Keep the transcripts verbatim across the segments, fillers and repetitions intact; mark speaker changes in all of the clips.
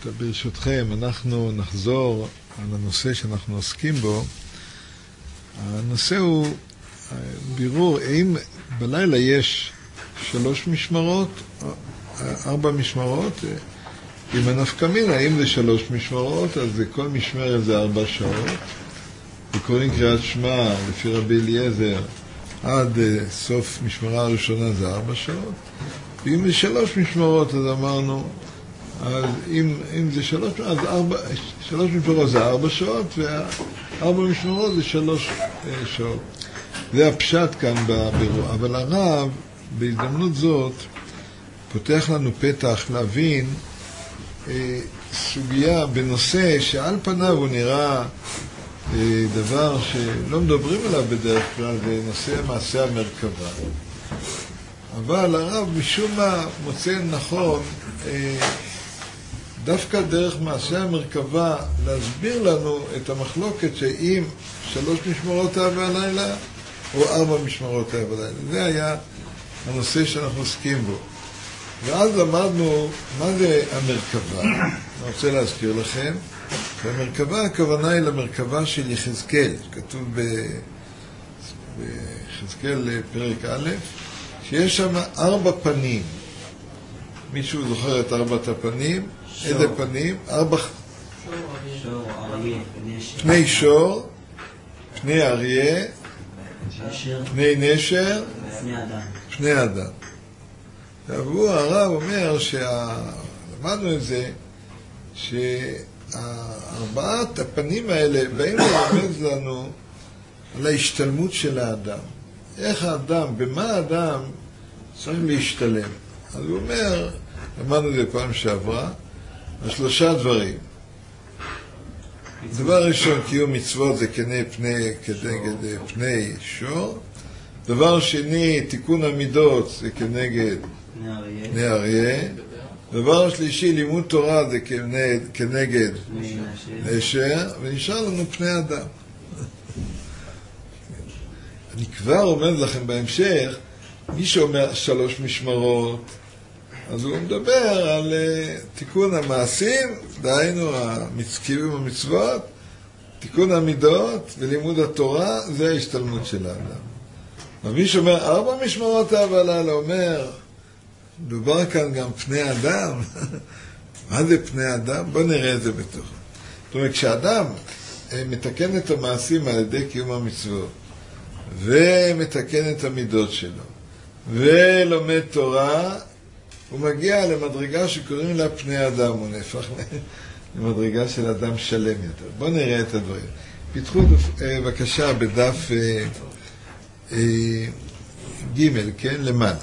Speaker 1: ברשותכם, אנחנו נחזור על הנושא שאנחנו עוסקים בו. הנושא הוא בירור, האם בלילה יש שלוש משמרות, ארבע משמרות, אם הנפקא מינה, האם זה שלוש משמרות, אז כל משמרת זה ארבע שעות, וקוראים קריאת שמע לפי רבי אליעזר, עד סוף משמרה הראשונה זה ארבע שעות, ואם זה שלוש משמרות, אז אמרנו, אז אם, אם זה שלוש, אז ארבע, שלוש משמרות זה ארבע שעות, וארבע משמרות זה שלוש שעות. זה הפשט כאן בבירור. אבל הרב, בהזדמנות זאת, פותח לנו פתח להבין אה, סוגיה בנושא שעל פניו הוא נראה אה, דבר שלא מדברים עליו בדרך כלל, זה נושא מעשה המרכבה. אבל הרב משום מה מוצא נכון אה, דווקא דרך מעשה המרכבה להסביר לנו את המחלוקת שאם שלוש משמרות היה בלילה או ארבע משמרות היה בלילה. זה היה הנושא שאנחנו עוסקים בו. ואז למדנו מה זה המרכבה. אני רוצה להזכיר לכם. המרכבה, הכוונה היא למרכבה של יחזקאל, כתוב ביחזקאל פרק א', שיש שם ארבע פנים. מישהו זוכר את ארבעת הפנים? שור. איזה פנים? ארבע...
Speaker 2: שור, אריה,
Speaker 1: פני שור, פני אריה,
Speaker 2: נשר,
Speaker 1: פני נשר,
Speaker 2: פני אדם.
Speaker 1: פני אדם. והוא הרב אומר שלמדנו את זה, שהארבעת הפנים האלה באים לרמז לנו על ההשתלמות של האדם. איך האדם, במה האדם צריך להשתלם. אז הוא אומר, למדנו את זה פעם שעברה, על שלושה דברים. דבר ראשון, קיום מצוות זה כנגד פני, כנגד פני שור. דבר שני, תיקון המידות זה כנגד פני אריה. דבר שלישי, לימוד תורה זה כנגד, כנגד נשר. ונשאר לנו פני אדם. אני כבר אומר לכם בהמשך, מי שאומר שלוש משמרות, אז הוא מדבר על uh, תיקון המעשים, דהיינו הקיום המצוות, תיקון המידות ולימוד התורה, זה ההשתלמות של האדם. ומי שאומר ארבע משמרות בלילה אומר, מדובר כאן גם פני אדם. מה זה פני אדם? בואו נראה את זה בתוך. זאת אומרת, כשאדם uh, מתקן את המעשים על ידי קיום המצוות, ומתקן את המידות שלו, ולומד תורה, הוא מגיע למדרגה שקוראים לה פני אדם, הוא נהפך למדרגה של אדם שלם יותר. בואו נראה את הדברים. פיתחו בבקשה בדף אה, אה, ג', כן, למעלה.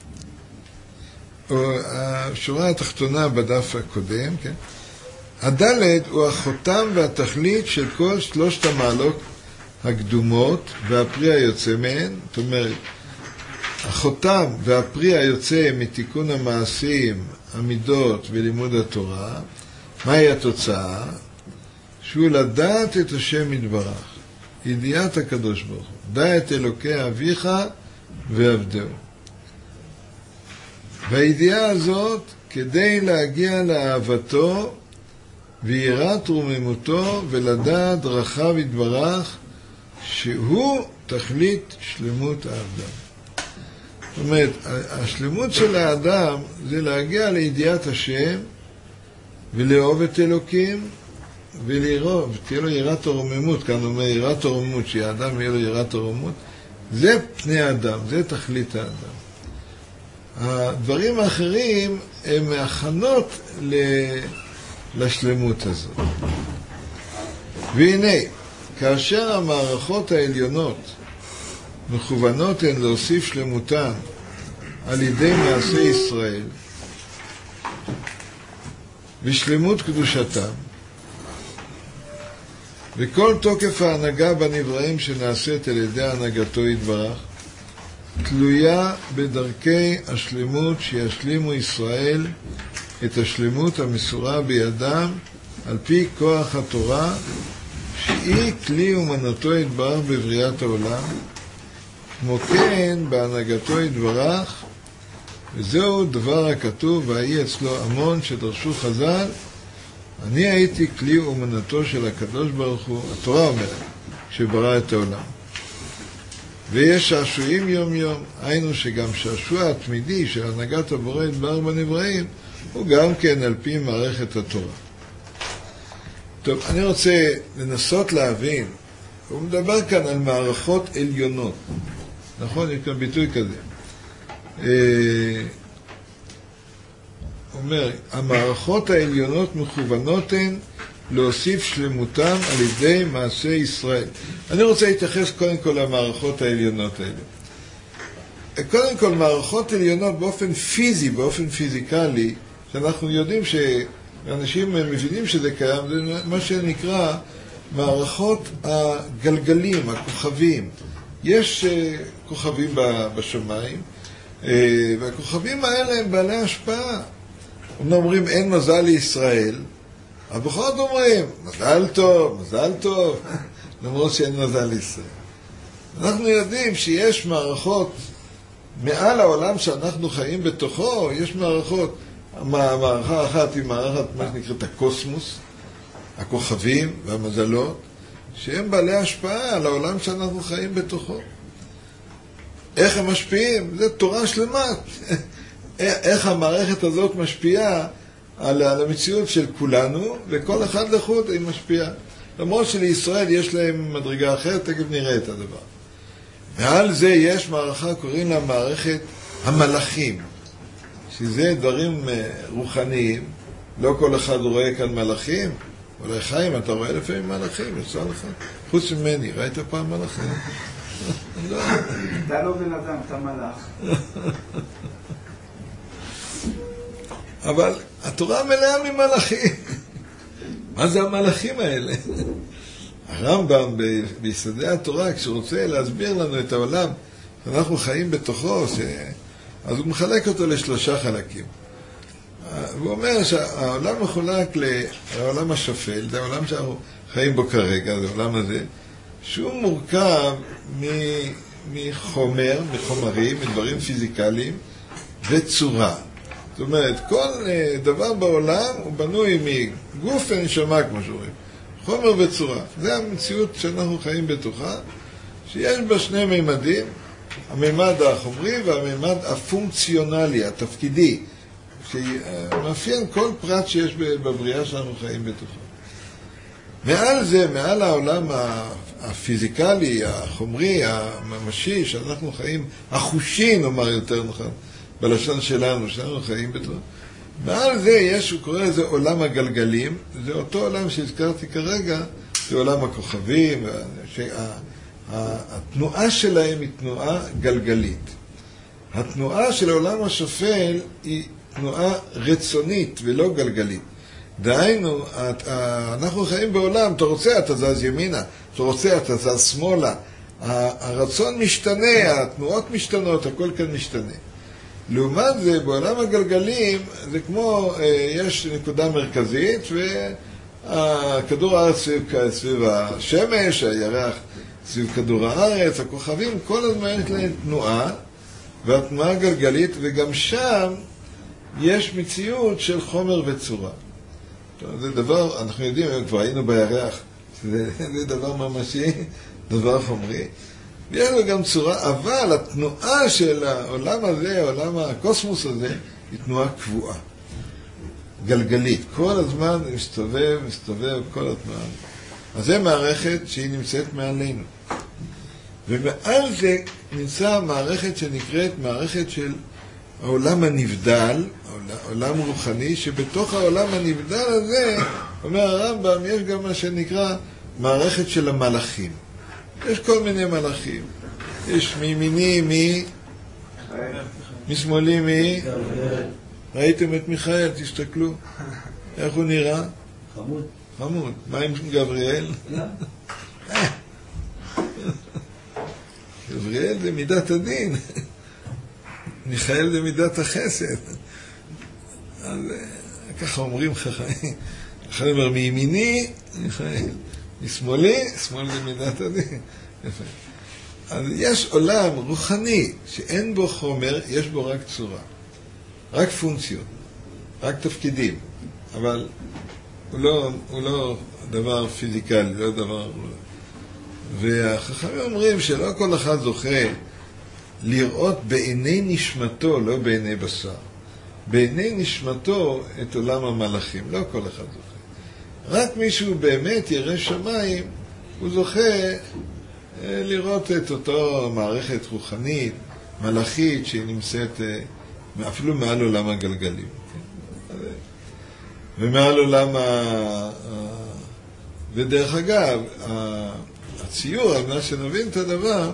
Speaker 1: או, השורה התחתונה בדף הקודם, כן. הדלת הוא החותם והתכלית של כל שלושת המעלות הקדומות והפרי היוצא מהן, זאת אומרת, החותם והפרי היוצא מתיקון המעשים, המידות ולימוד התורה, מהי התוצאה? שהוא לדעת את השם יתברך, ידיעת הקדוש ברוך הוא, דע את אלוקי אביך ועבדהו. והידיעה הזאת כדי להגיע לאהבתו ויראת רוממותו ולדעת דרכיו יתברך, שהוא תכלית שלמות האדם. זאת אומרת, השלמות של האדם זה להגיע לידיעת השם ולאהוב את אלוקים ולראות, ותהיה לו יראת הרוממות, כאן אומר יראת הרוממות, שהאדם יהיה לו יראת הרוממות, זה פני האדם, זה תכלית האדם. הדברים האחרים הם הכנות לשלמות הזאת. והנה, כאשר המערכות העליונות מכוונות הן להוסיף שלמותן על ידי מעשה ישראל ושלמות קדושתם, וכל תוקף ההנהגה בנבראים שנעשית על ידי הנהגתו יתברך תלויה בדרכי השלמות שישלימו ישראל את השלמות המסורה בידם על פי כוח התורה שהיא כלי אומנותו יתברך בבריאת העולם, כמו כן בהנהגתו יתברך, וזהו דבר הכתוב, והיא אצלו המון שדרשו חז"ל, אני הייתי כלי אומנותו של הקדוש ברוך הוא, התורה אומרת, כשברא את העולם. ויש שעשועים יום יום, היינו שגם שעשוע התמידי של הנהגת הבורא יתברך בנבראים, הוא גם כן על פי מערכת התורה. טוב, אני רוצה לנסות להבין, הוא מדבר כאן על מערכות עליונות, נכון? יש כאן ביטוי כזה. אומר, המערכות העליונות מכוונות הן להוסיף שלמותם על ידי מעשה ישראל. אני רוצה להתייחס קודם כל למערכות העליונות האלה. קודם כל, מערכות עליונות באופן פיזי, באופן פיזיקלי, שאנחנו יודעים שאנשים מבינים שזה קיים, זה מה שנקרא מערכות הגלגלים, הכוכבים. יש כוכבים בשמיים, והכוכבים האלה הם בעלי השפעה. אומרים, אומרים אין מזל לישראל, אבל בכל זאת אומרים, מזל טוב, מזל טוב, למרות שאין מזל לישראל. אנחנו יודעים שיש מערכות מעל העולם שאנחנו חיים בתוכו, יש מערכות, המערכה אחת היא מערכת, מה שנקראת הקוסמוס, הכוכבים והמזלות, שהם בעלי השפעה על העולם שאנחנו חיים בתוכו. איך הם משפיעים? זה תורה שלמה. איך המערכת הזאת משפיעה על המציאות של כולנו, וכל אחד לחוד היא משפיעה. למרות שלישראל יש להם מדרגה אחרת, תכף נראה את הדבר. מעל זה יש מערכה, קוראים לה מערכת המלאכים, שזה דברים רוחניים. לא כל אחד רואה כאן מלאכים. אולי חיים, אתה רואה לפעמים מלאכים, יצא לך. חוץ ממני, ראית פעם מלאכים? לא.
Speaker 3: אתה לא בן אדם, אתה מלאך.
Speaker 1: אבל התורה מלאה ממלאכים. מה זה המלאכים האלה? הרמב"ם ביסודי התורה, כשהוא רוצה להסביר לנו את העולם שאנחנו חיים בתוכו, ש... אז הוא מחלק אותו לשלושה חלקים. הוא אומר שהעולם מחולק לעולם השפל, זה העולם שאנחנו חיים בו כרגע, זה העולם הזה, שהוא מורכב מחומר, מחומרים, מדברים פיזיקליים וצורה. זאת אומרת, כל דבר בעולם הוא בנוי מגוף ונשמה, כמו שאומרים. חומר וצורה. זה המציאות שאנחנו חיים בתוכה, שיש בה שני מימדים, הממד החומרי והממד הפונקציונלי, התפקידי, שמאפיין כל פרט שיש בבריאה שאנחנו חיים בתוכה. מעל זה, מעל העולם הפיזיקלי, החומרי, הממשי, שאנחנו חיים, החושי, נאמר יותר נכון, בלשון שלנו, שאנחנו חיים בתוכה. מעל זה יש, הוא קורא לזה עולם הגלגלים, זה אותו עולם שהזכרתי כרגע, זה עולם הכוכבים, שהתנועה שלהם היא תנועה גלגלית. התנועה של העולם השפל היא תנועה רצונית ולא גלגלית. דהיינו, אנחנו חיים בעולם, אתה רוצה, אתה זז ימינה, אתה רוצה, אתה זז שמאלה. הרצון משתנה, התנועות משתנות, הכל כאן משתנה. לעומת זה, בעולם הגלגלים, זה כמו, יש נקודה מרכזית, והכדור הארץ סביב, סביב השמש, הירח סביב כדור הארץ, הכוכבים, כל הזמן יש להם תנועה, והתנועה הגלגלית, וגם שם יש מציאות של חומר וצורה. זה דבר, אנחנו יודעים, כבר היינו בירח, זה, זה דבר ממשי, דבר חומרי. יש לו גם צורה, אבל התנועה של העולם הזה, העולם הקוסמוס הזה, היא תנועה קבועה, גלגלית. כל הזמן מסתובב, מסתובב, כל התנועה. אז זה מערכת שהיא נמצאת מעלינו. ומעל זה נמצא מערכת שנקראת מערכת של העולם הנבדל, עולם רוחני, שבתוך העולם הנבדל הזה, אומר הרמב"ם, יש גם מה שנקרא מערכת של המלאכים. יש כל מיני מלאכים. יש מימיני מי, משמאלי מי, ראיתם את מיכאל, תסתכלו. איך הוא נראה?
Speaker 2: חמוד.
Speaker 1: חמוד. מה עם גבריאל? גבריאל זה מידת הדין. מיכאל זה מידת החסד. אז ככה אומרים חכמים. אחד אומר מימיני, מיכאל. משמאלי, שמאל זה מידת הדין. יפה. אז יש עולם רוחני שאין בו חומר, יש בו רק צורה. רק פונקציות. רק תפקידים. אבל הוא לא, הוא לא דבר פיזיקלי, לא דבר... והחכמים אומרים שלא כל אחד זוכה לראות בעיני נשמתו, לא בעיני בשר. בעיני נשמתו את עולם המלאכים, לא כל אחד זוכה. רק מישהו באמת ירא שמיים, הוא זוכה לראות את אותו מערכת רוחנית, מלאכית, שהיא נמצאת אפילו מעל עולם הגלגלים. ומעל עולם ה... ודרך אגב, הציור, על מנת שנבין את הדבר,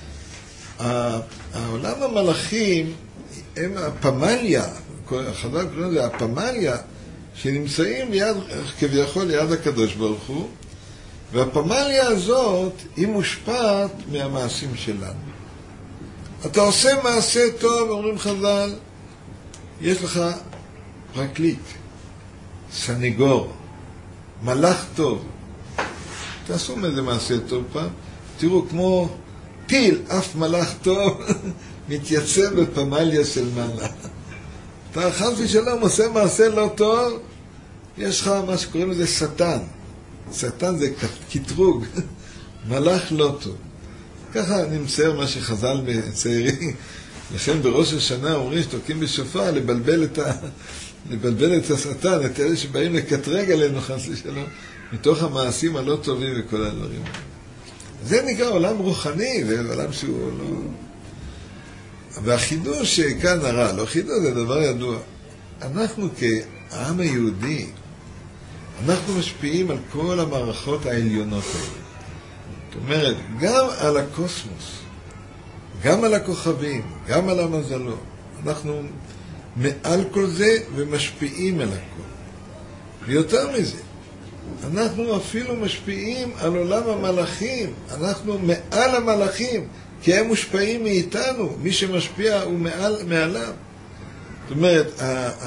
Speaker 1: העולם המלאכים הם הפמליה, החז"ל קוראים לזה הפמליה, שנמצאים ליד, כביכול ליד הקדוש ברוך הוא, והפמליה הזאת היא מושפעת מהמעשים שלנו. אתה עושה מעשה טוב, אומרים חז"ל, יש לך פרקליט, סניגור, מלאך טוב. תעשו מאיזה מעשה טוב פעם, תראו כמו טיל, אף מלאך טוב מתייצב בפמליה של מעלה. אתה חס ושלום עושה מעשה לא טוב, יש לך מה שקוראים לזה שטן. שטן זה קטרוג, מלאך לא טוב. ככה נמצא מה שחז"ל בצעירים. לכן בראש השנה אומרים שתוקעים בשופר לבלבל את, ה... לבלבל את השטן, את אלה שבאים לקטרג עלינו חס ושלום, מתוך המעשים הלא טובים וכל הדברים. זה נקרא עולם רוחני, זה עולם שהוא לא... והחידוש שכאן הרע, לא חידוש, זה דבר ידוע. אנחנו כעם היהודי, אנחנו משפיעים על כל המערכות העליונות האלה. זאת אומרת, גם על הקוסמוס, גם על הכוכבים, גם על המזלות. אנחנו מעל כל זה ומשפיעים על הכל. ויותר מזה, אנחנו אפילו משפיעים על עולם המלאכים. אנחנו מעל המלאכים, כי הם מושפעים מאיתנו. מי שמשפיע הוא מעל, מעליו. זאת אומרת,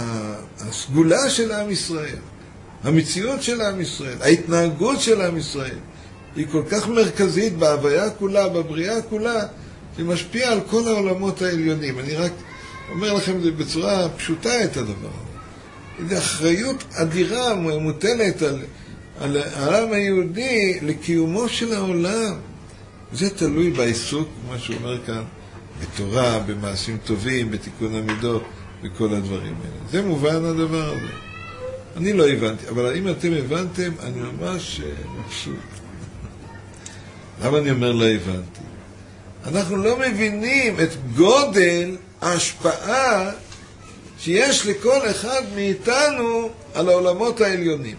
Speaker 1: הסגולה של עם ישראל, המציאות של עם ישראל, ההתנהגות של עם ישראל, היא כל כך מרכזית בהוויה כולה, בבריאה כולה, שהיא משפיעה על כל העולמות העליונים. אני רק אומר לכם זה בצורה פשוטה את הדבר. זו אחריות אדירה מוטלת על, על העם היהודי לקיומו של העולם. זה תלוי בעיסוק, מה שהוא אומר כאן, בתורה, במעשים טובים, בתיקון המידות, בכל הדברים האלה. זה מובן הדבר הזה. אני לא הבנתי, אבל אם אתם הבנתם, אני ממש מבסוט. למה אני אומר לא הבנתי? אנחנו לא מבינים את גודל ההשפעה שיש לכל אחד מאיתנו על העולמות העליונים.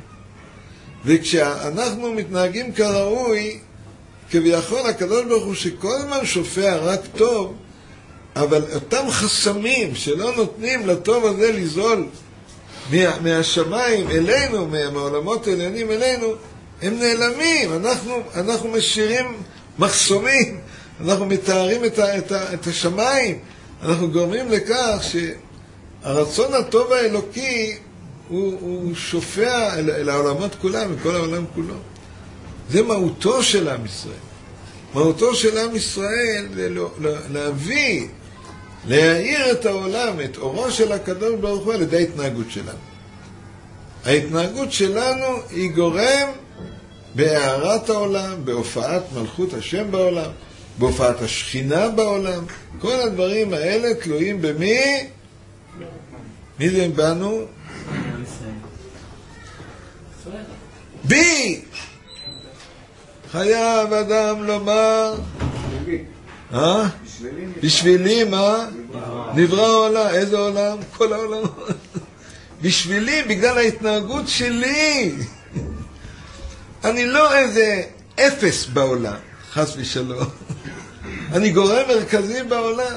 Speaker 1: וכשאנחנו מתנהגים כראוי, כביכול הקדוש ברוך הוא שכל הזמן שופע רק טוב, אבל אותם חסמים שלא נותנים לטוב הזה לזול מה, מהשמיים אלינו, מהעולמות העליונים אלינו, הם נעלמים. אנחנו, אנחנו משאירים מחסומים, אנחנו מתארים את, ה, את, ה, את השמיים, אנחנו גורמים לכך שהרצון הטוב האלוקי הוא, הוא שופע אל, אל העולמות כולם, מכל העולם כולו. זה מהותו של עם ישראל. מהותו של עם ישראל זה לא, לא, להביא, להאיר את העולם, את אורו של הקדוש ברוך הוא על ידי ההתנהגות שלנו. ההתנהגות שלנו היא גורם בהארת העולם, בהופעת מלכות השם בעולם, בהופעת השכינה בעולם. כל הדברים האלה תלויים במי? מי זה בנו? בי! חייב אדם לומר, אה? בשבילי מה? נברא העולם. איזה עולם? כל העולם. בשבילי, בגלל ההתנהגות שלי. אני לא איזה אפס בעולם, חס ושלום. אני גורם מרכזי בעולם.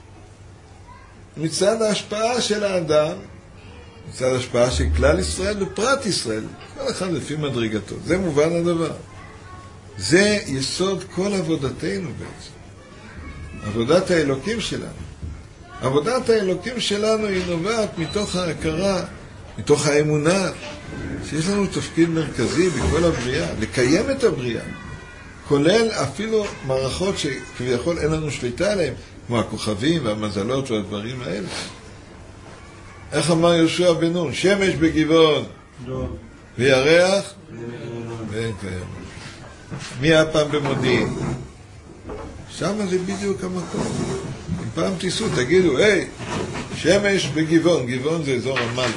Speaker 1: מצד ההשפעה של האדם, מצד ההשפעה של כלל ישראל ופרט ישראל, כל אחד לפי מדרגתו. זה מובן הדבר. זה יסוד כל עבודתנו בעצם. עבודת האלוקים שלנו. עבודת האלוקים שלנו היא נובעת מתוך ההכרה, מתוך האמונה, שיש לנו תפקיד מרכזי בכל הבריאה, לקיים את הבריאה, כולל אפילו מערכות שכביכול אין לנו שליטה עליהן, כמו הכוכבים והמזלות והדברים האלה. איך אמר יהושע בן נון? שמש בגבעון, וירח ואין קיימון. מי היה פעם במודיעין? שם זה בדיוק המקום. אם פעם תיסעו, תגידו, היי, שמש בגבעון, גבעון זה אזור רמאללה.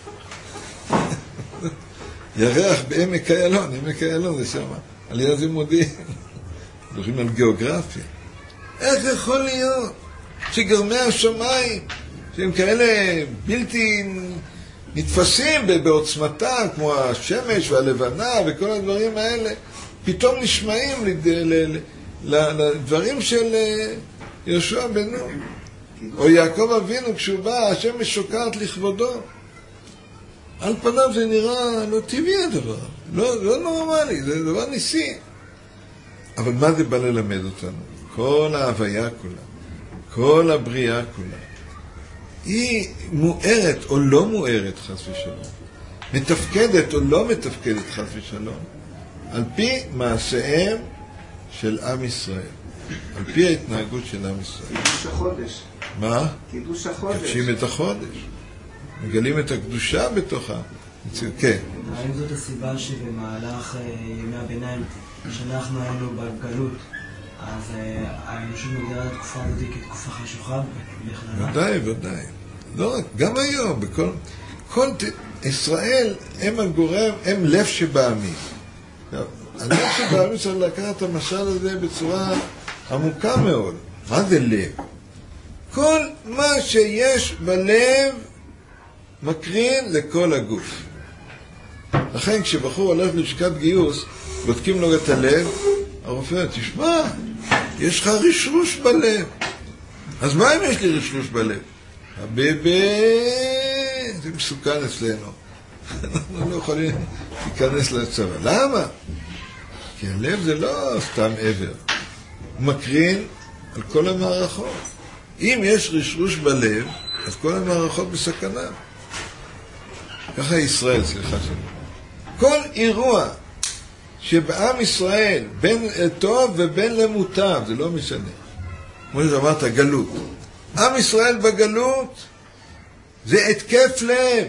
Speaker 1: ירח בעמק איילון, עמק איילון זה שם, על יד זה מודיעין. מדברים על גיאוגרפיה. איך יכול להיות שגרמי השמיים, שהם כאלה בלתי נתפסים בעוצמתם, כמו השמש והלבנה וכל הדברים האלה, פתאום נשמעים לדברים של יהושע בן נון. או יעקב אבינו, כשהוא בא, השמש שוקעת לכבודו. על פניו זה נראה לא טבעי הדבר, לא, לא נורמלי, זה דבר ניסי. אבל מה זה בא ללמד אותנו? כל ההוויה כולה, כל הבריאה כולה, היא מוארת או לא מוארת חס ושלום, מתפקדת או לא מתפקדת חס ושלום, על פי מעשיהם של עם ישראל, על פי ההתנהגות של עם ישראל.
Speaker 3: קידוש החודש.
Speaker 1: מה?
Speaker 3: קידוש החודש.
Speaker 1: קדשים את החודש. מגלים את הקדושה בתוכה. כן.
Speaker 2: האם זאת הסיבה שבמהלך ימי הביניים, שאנחנו היינו בגלות, אז האנושות מגדירה את התקופה הזאת כתקופה חשוכה בכללה?
Speaker 1: ודאי, ודאי. לא רק, גם היום, בכל... כל... ישראל הם הגורם, הם לב שבעמים. הלב שבעמים צריך לקחת את המשל הזה בצורה עמוקה מאוד. מה זה לב? כל מה שיש בלב מקרין לכל הגוף. לכן כשבחור הולך לשכת גיוס, בודקים לו את הלב, הרופא, תשמע, יש לך רשרוש בלב. אז מה אם יש לי רשרוש בלב? הביבי, זה מסוכן אצלנו. אנחנו לא יכולים להיכנס לצבא. למה? כי הלב זה לא סתם עבר. הוא מקרין על כל המערכות. אם יש רשרוש בלב, אז כל המערכות בסכנה. ככה ישראל, סליחה שלי. כל אירוע שבעם ישראל, בין טוב ובין למוטב, זה לא משנה. כמו שאמרת, גלות. עם ישראל בגלות זה התקף לב.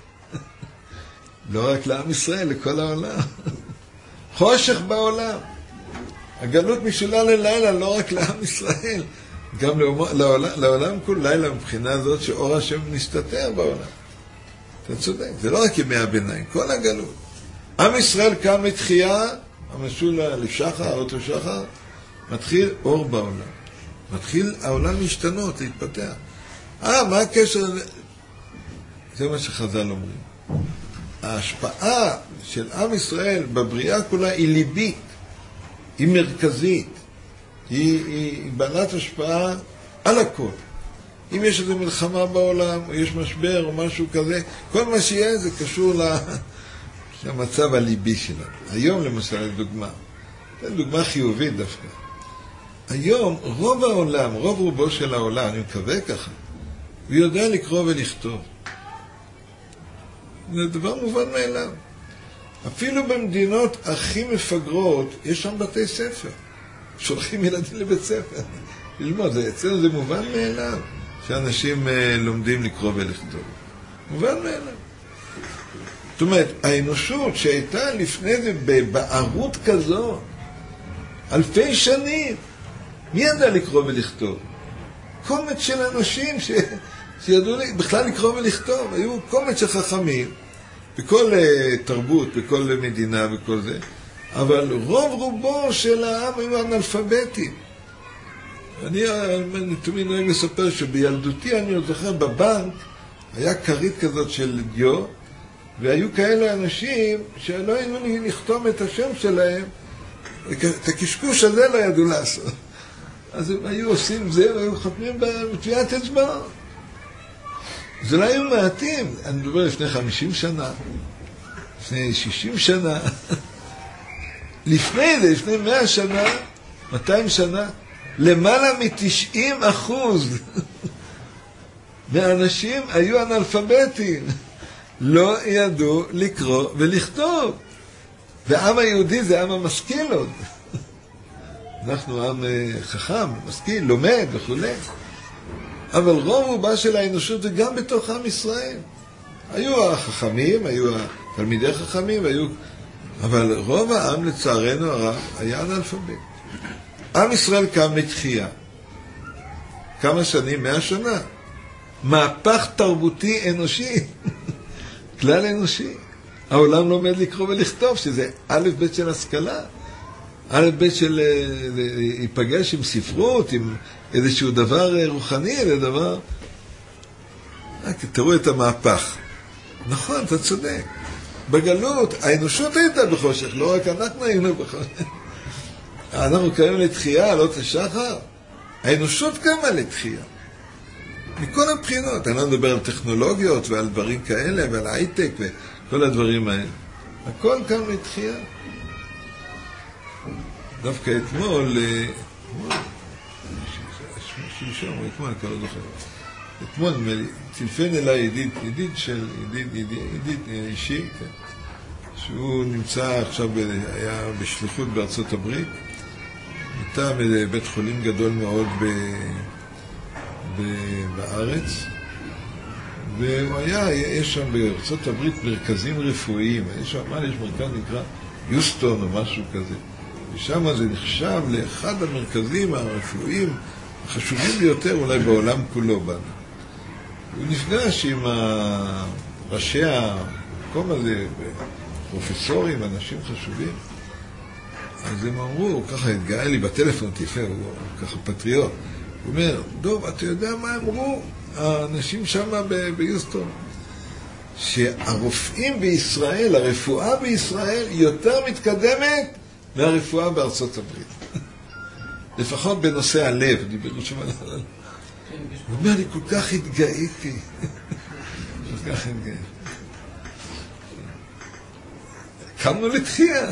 Speaker 1: לא רק לעם ישראל, לכל העולם. חושך בעולם. הגלות משולה ללילה, לא רק לעם ישראל. גם לעולם, לעולם כל לילה מבחינה הזאת שאור השם נסתתר בעולם. אתה צודק, זה לא רק ימי הביניים, כל הגלות. עם ישראל קם לתחייה, המשול לשחר, אותו שחר, מתחיל אור בעולם. מתחיל העולם להשתנות, להתפתח. אה, מה הקשר? זה מה שחז"ל אומרים. ההשפעה של עם ישראל בבריאה כולה היא ליבית, היא מרכזית. היא, היא בעלת השפעה על הכל. אם יש איזו מלחמה בעולם, או יש משבר או משהו כזה, כל מה שיהיה זה קשור למצב הליבי שלנו. היום למשל, דוגמה, זו דוגמה חיובית דווקא. היום רוב העולם, רוב רובו של העולם, אני מקווה ככה, הוא יודע לקרוא ולכתוב. זה דבר מובן מאליו. אפילו במדינות הכי מפגרות, יש שם בתי ספר. שולחים ילדים לבית ספר. ללמוד, אצלנו זה מובן מאליו, שאנשים לומדים לקרוא ולכתוב. מובן מאליו. זאת אומרת, האנושות שהייתה לפני זה בבערות כזו, אלפי שנים, מי ידע לקרוא ולכתוב? קומץ של אנשים ש... שידעו בכלל לקרוא ולכתוב. היו קומץ של חכמים, בכל תרבות, בכל מדינה, בכל זה. אבל רוב רובו של העם היו אנאלפביתים. אני, אני תמיד נוהג לספר שבילדותי אני עוד זוכר בבנק, היה כרית כזאת של דיו, והיו כאלה אנשים שלא היו לכתוב את השם שלהם, את הקשקוש הזה לא ידעו לעשות. אז הם היו עושים זה, והיו חותמים בטביעת אצבע. זה לא היו מעטים. אני מדבר לפני חמישים שנה, לפני שישים שנה. לפני זה, לפני מאה שנה, מאתיים שנה, למעלה מ-תשעים אחוז מהאנשים היו אנאלפביתים. לא ידעו לקרוא ולכתוב. והעם היהודי זה העם המשכיל עוד. אנחנו עם חכם, משכיל, לומד וכו'. אבל רוב רובה של האנושות זה גם בתוך עם ישראל. היו החכמים, היו תלמידי חכמים והיו, אבל רוב העם לצערנו הרב היה אנאלפבית. עם ישראל קם לתחייה. כמה שנים? מאה שנה. מהפך תרבותי אנושי. כלל אנושי. העולם לומד לקרוא ולכתוב, שזה א' ב' של השכלה. א' ב' של ייפגש עם ספרות, עם איזשהו דבר רוחני, איזה דבר... תראו את המהפך. נכון, אתה צודק. בגלות, האנושות הייתה בחושך, לא רק אנחנו היינו בחושך. אנחנו קיימים לתחייה, לא תשחר. האנושות קמה לתחייה. מכל הבחינות. אני לא מדבר על טכנולוגיות ועל דברים כאלה ועל הייטק וכל הדברים האלה. הכל קם לתחייה. דווקא אתמול, שלשום, אתמול, אני כבר לא זוכר. אתמול טלפן אליי ידיד, ידיד של, ידיד, ידיד, ידיד אישי, שהוא נמצא עכשיו, היה בשליחות בארצות הברית, מטעם בית חולים גדול מאוד ב, ב, בארץ, והוא היה, יש שם בארצות הברית מרכזים רפואיים, יש שם, מה יש מרכז נקרא יוסטון או משהו כזה, ושם זה נחשב לאחד המרכזים הרפואיים החשובים ביותר אולי בעולם כולו בנו. הוא נפגש עם ראשי המקום הזה, פרופסורים, אנשים חשובים. אז הם אמרו, ככה התגאה לי בטלפון, תפאר, הוא ככה פטריוט. הוא אומר, דוב, אתה יודע מה אמרו? האנשים שם ביוסטון. שהרופאים בישראל, הרפואה בישראל, יותר מתקדמת מהרפואה בארצות הברית. לפחות בנושא הלב, דיברו שם על הלב. הוא אומר, אני כל כך התגאיתי. כל כך התגאיתי. קמנו לתחייה.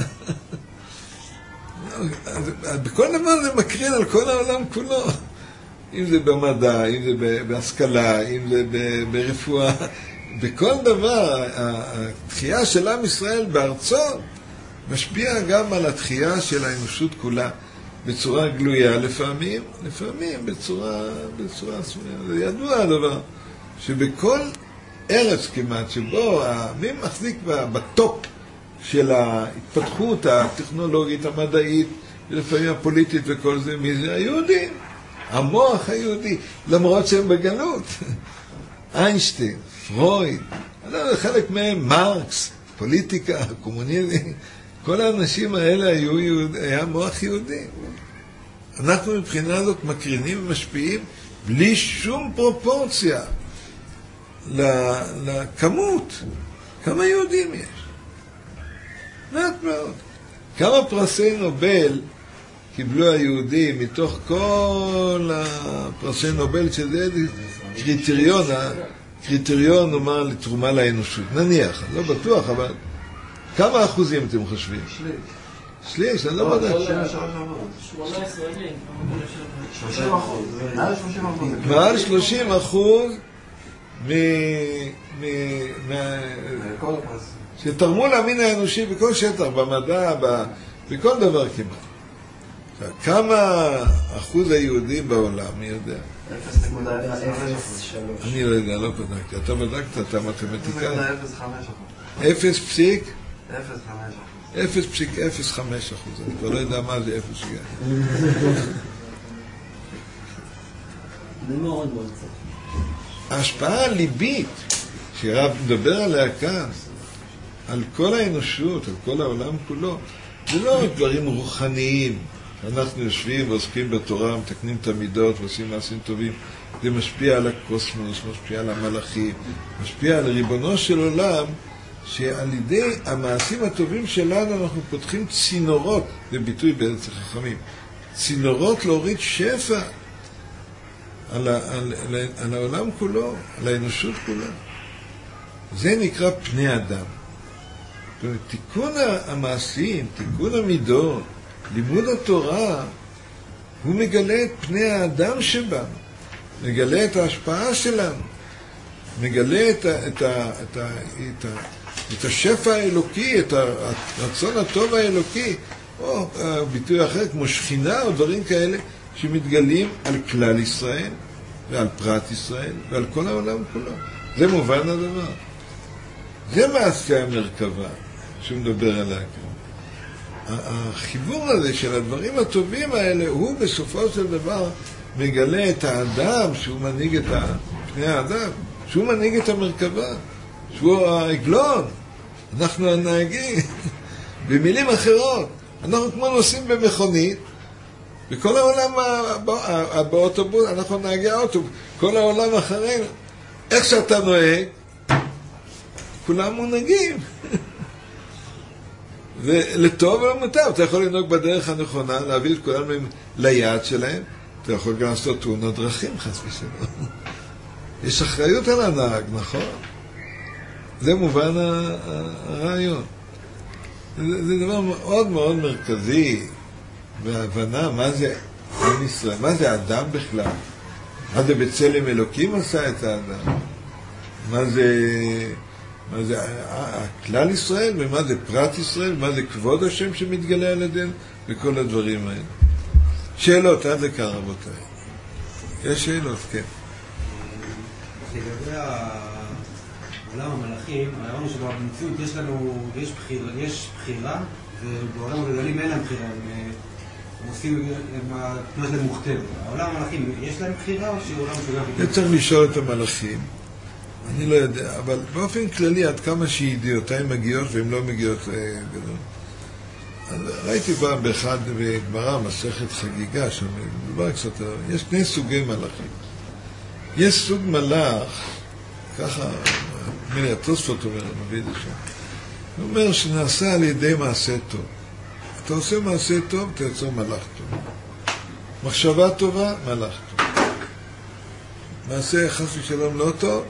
Speaker 1: בכל דבר זה מקרין על כל העולם כולו. אם זה במדע, אם זה בהשכלה, אם זה ברפואה. בכל דבר, התחייה של עם ישראל בארצו משפיע גם על התחייה של האנושות כולה. בצורה גלויה לפעמים, לפעמים בצורה, בצורה סמויה. זה ידוע הדבר, שבכל ארץ כמעט, שבו מי מחזיק בטופ של ההתפתחות הטכנולוגית, המדעית, ולפעמים הפוליטית וכל זה, מי זה? היהודים. המוח היהודי, למרות שהם בגלות. איינשטיין, פרויד, חלק מהם מרקס, פוליטיקה, קומוניזם, כל האנשים האלה היו יהוד... היה מוח יהודי. אנחנו מבחינה הזאת מקרינים ומשפיעים בלי שום פרופורציה לכמות. כמה יהודים יש? מעט מאוד. כמה פרסי נובל קיבלו היהודים מתוך כל הפרסי נובל, שזה קריטריון, קריטריון נאמר לתרומה לאנושות. נניח, לא בטוח, אבל כמה אחוזים אתם חושבים? שליש. שליש, אני לא בדק.
Speaker 2: שמונה ישראלים.
Speaker 3: שלושים אחוז. מעל שלושים אחוז.
Speaker 1: מעל שלושים אחוז מ...
Speaker 3: כל הפרס.
Speaker 1: שתרמו למין האנושי בכל שטח, במדע, בכל דבר כמעט. כמה אחוז היהודים בעולם, מי יודע?
Speaker 3: אפס נקודה אפס שלוש.
Speaker 1: אני לא יודע, לא בדקתי. אתה בדקת, אתה מתמטיקאי?
Speaker 3: אפס חמש אחוז.
Speaker 1: אפס פסיק?
Speaker 3: אפס חמש אחוז.
Speaker 1: אפס פסיק אפס חמש אחוז. אני כבר לא יודע מה זה אפס פסיק.
Speaker 2: זה מאוד מאוד צר.
Speaker 1: ההשפעה הליבית שרב מדבר עליה כאן, על כל האנושות, על כל העולם כולו, זה לא דברים רוחניים. אנחנו יושבים ועוסקים בתורה, מתקנים את המידות ועושים מעשים טובים. זה משפיע על הקוסמוס, משפיע על המלאכים, משפיע על ריבונו של עולם, שעל ידי המעשים הטובים שלנו אנחנו פותחים צינורות, זה ביטוי בארץ החכמים, צינורות להוריד שפע על, ה, על, על, על העולם כולו, על האנושות כולה. זה נקרא פני אדם. תיקון המעשים, תיקון המידות, לימוד התורה, הוא מגלה את פני האדם שבנו, מגלה את ההשפעה שלנו, מגלה את, ה, את, ה, את, ה, את, ה, את השפע האלוקי, את הרצון הטוב האלוקי, או ביטוי אחר כמו שכינה או דברים כאלה שמתגלים על כלל ישראל ועל פרט ישראל ועל כל העולם כולו. זה מובן הדבר. זה מעשה המרכבה שהוא מדבר עליה כאן. החיבור הזה של הדברים הטובים האלה הוא בסופו של דבר מגלה את האדם שהוא מנהיג את פני האדם, שהוא מנהיג את המרכבה, שהוא העגלון, אנחנו הנהגים. במילים אחרות, אנחנו כמו נוסעים במכונית, וכל העולם באוטובוס, אנחנו נהגי האוטובוס, כל העולם אחרינו. איך שאתה נוהג, כולם מונהגים. ולטוב ולמוטב, אתה יכול לנהוג בדרך הנכונה, להביא את כולם ליעד שלהם, אתה יכול גם לעשות תאונות דרכים, חס ושלום. יש אחריות על הנהג, נכון? זה מובן הרעיון. זה, זה דבר מאוד מאוד מרכזי בהבנה מה זה עם ישראל, מה זה אדם בכלל, מה זה בצלם אלוקים עשה את האדם, מה זה, מה זה הכלל ישראל ומה זה פרט ישראל, מה זה כבוד השם שמתגלה על ידינו וכל הדברים האלה. שאלות, עד לכאן רבותיי. יש שאלות, כן.
Speaker 4: לגבי עולם המלאכים, הרעיון הוא שבמציאות יש לנו, יש בחירה, יש בחירה, ובעולם הגלגלים אין להם בחירה, הם עושים, התנועה שלהם מוכתבת. העולם המלאכים, יש להם בחירה או שעולם שגם...
Speaker 1: זה צריך לשאול את המלאכים, אני לא יודע, אבל באופן כללי עד כמה שידיעותיי מגיעות והן לא מגיעות גדול. ראיתי פעם באחד בגמרא, מסכת חגיגה, שם מדובר קצת, יש שני סוגי מלאכים. יש סוג מלאך, ככה, מיני התוספות אומר, מביא את זה שם. הוא אומר שנעשה על ידי מעשה טוב. אתה עושה מעשה טוב, אתה יוצר מלאך טוב. מחשבה טובה, מלאך טוב. מעשה חס ושלום לא טוב,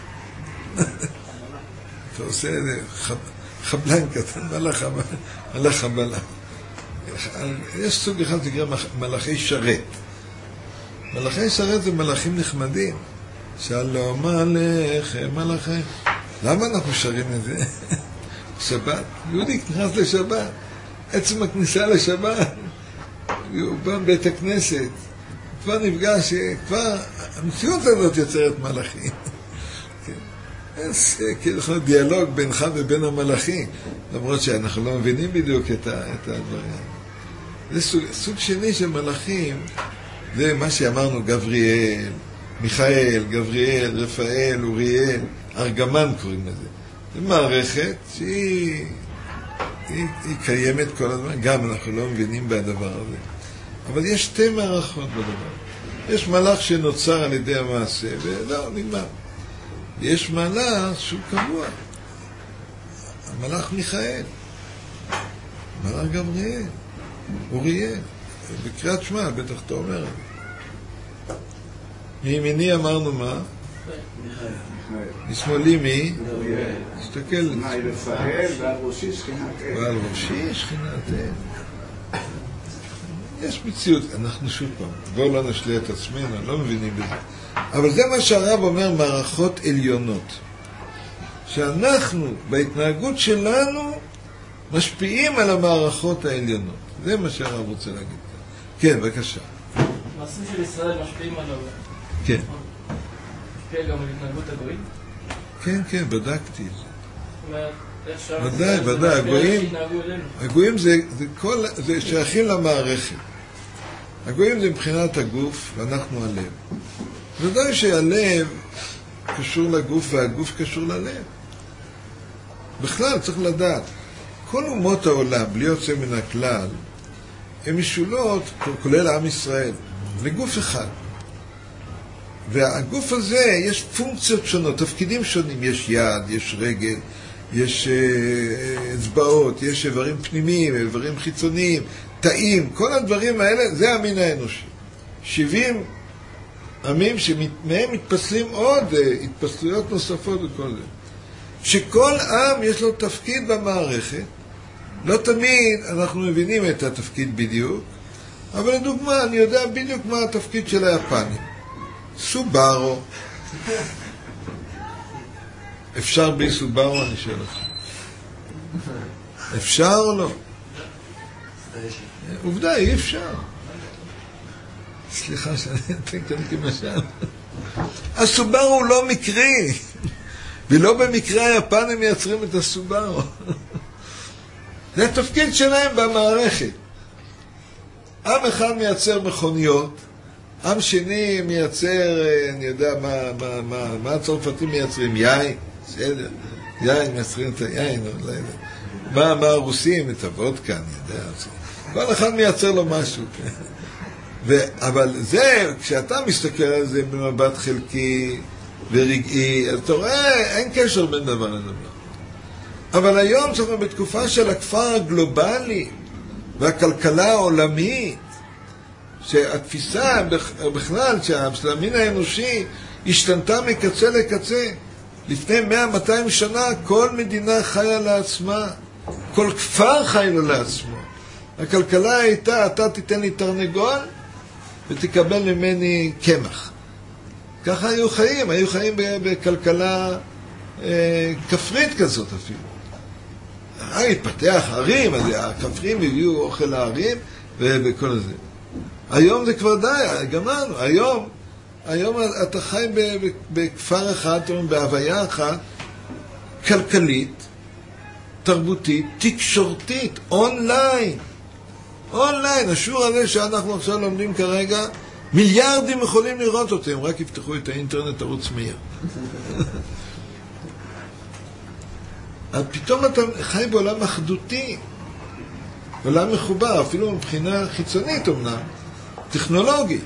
Speaker 1: אתה עושה איזה חבלן קטן, מלאך, מלאך חבלה. יש סוג אחד שנקרא מלאכי שרת. מלאכי שרת זה מלאכים נחמדים. שלום עליכם מלאכי. למה אנחנו שרים את זה? שבת. יהודי נכנס לשבת. עצם הכניסה לשבת. הוא בא בית הכנסת. כבר נפגש, כבר המציאות הזאת יוצרת מלאכים. אז כאילו דיאלוג בינך ובין המלאכים. למרות שאנחנו לא מבינים בדיוק את הדברים. זה סוג, סוג שני של מלאכים. זה מה שאמרנו, גבריאל, מיכאל, גבריאל, רפאל, אוריאל, ארגמן קוראים לזה. זו מערכת שהיא היא, היא קיימת כל הזמן, גם אנחנו לא מבינים בדבר הזה. אבל יש שתי מערכות בדבר. יש מלאך שנוצר על ידי המעשה, ולא, נגמר. יש מלאך שהוא קבוע. המלאך מיכאל, מלאך גבריאל, אוריאל. בקריאת שמע, בטח אתה אומר. מימיני אמרנו מה? משמאלי מי? תסתכל.
Speaker 5: ועל ראשי שכינת אל.
Speaker 1: ועל ראשי שכינת אל. יש מציאות, אנחנו שוב פעם, בואו לא נשלה את עצמנו, לא מבינים בזה. אבל זה מה שהרב אומר, מערכות עליונות. שאנחנו, בהתנהגות שלנו, משפיעים על המערכות העליונות. זה מה שהרב רוצה להגיד. כן, בבקשה.
Speaker 6: מעשים של ישראל משפיעים על העולם.
Speaker 1: כן.
Speaker 6: משפיע גם על התנהגות הגויים?
Speaker 1: כן, כן, בדקתי את זה.
Speaker 6: זה.
Speaker 1: ודאי, ודאי, הגויים, הגויים זה, זה, כל, זה שייכים למערכת. הגויים זה מבחינת הגוף, ואנחנו הלב. ודאי שהלב קשור לגוף, והגוף קשור ללב. בכלל, צריך לדעת, כל אומות העולם, בלי יוצא מן הכלל, הן משולות, כולל עם ישראל, לגוף אחד. והגוף הזה, יש פונקציות שונות, תפקידים שונים, יש יד, יש רגל, יש אצבעות, יש איברים פנימיים, איברים חיצוניים, תאים, כל הדברים האלה, זה המין האנושי. שבעים עמים שמהם מתפסלים עוד התפסלויות נוספות וכל זה. שכל עם יש לו תפקיד במערכת, לא תמיד אנחנו מבינים את התפקיד בדיוק, אבל לדוגמה, אני יודע בדיוק מה התפקיד של היפנים. סובארו. אפשר בי סובארו, אני שואל לך. אפשר או לא? עובדה, אי אפשר. סליחה שאני אתן כאן כמשל. הסובארו הוא לא מקרי. ולא במקרה היפנים מייצרים את הסובארו. זה התפקיד שלהם במערכת. עם אחד מייצר מכוניות, עם שני מייצר, אני יודע מה, מה, מה, מה הצרפתים מייצרים? יין, בסדר, יין, מייצרים את היין, לא יודע. מה, מה הרוסים? את הוודקה, אני יודע. כל אחד מייצר לו משהו. ו, אבל זה, כשאתה מסתכל על זה במבט חלקי ורגעי, אז אתה רואה, אין קשר בין דבר לדבר. אבל היום אנחנו בתקופה של הכפר הגלובלי והכלכלה העולמית, שהתפיסה בכלל של המין האנושי השתנתה מקצה לקצה. לפני מאה מאתיים שנה כל מדינה חיה לעצמה, כל כפר חי לו לעצמו. הכלכלה הייתה, אתה תיתן לי תרנגול ותקבל ממני קמח. ככה היו חיים, היו חיים בכלכלה אה, כפרית כזאת אפילו. היה התפתח ערים, אז הכפרים הביאו אוכל לערים וכל זה. היום זה כבר די, גמרנו. היום, היום אתה חי בכפר אחד, בהוויה אחת, כלכלית, תרבותית, תקשורתית, אונליין. אונליין, השיעור הזה שאנחנו עכשיו לומדים כרגע, מיליארדים יכולים לראות אותם, רק יפתחו את האינטרנט ערוץ מאיר. אז פתאום אתה חי בעולם אחדותי, עולם מחובר, אפילו מבחינה חיצונית אמנם, טכנולוגי.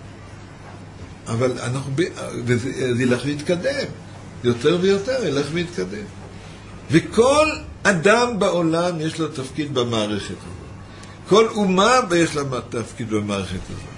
Speaker 1: אבל אנחנו, וזה ילך ויתקדם, יותר ויותר ילך ויתקדם. וכל אדם בעולם יש לו תפקיד במערכת הזאת. כל אומה יש לה תפקיד במערכת הזאת.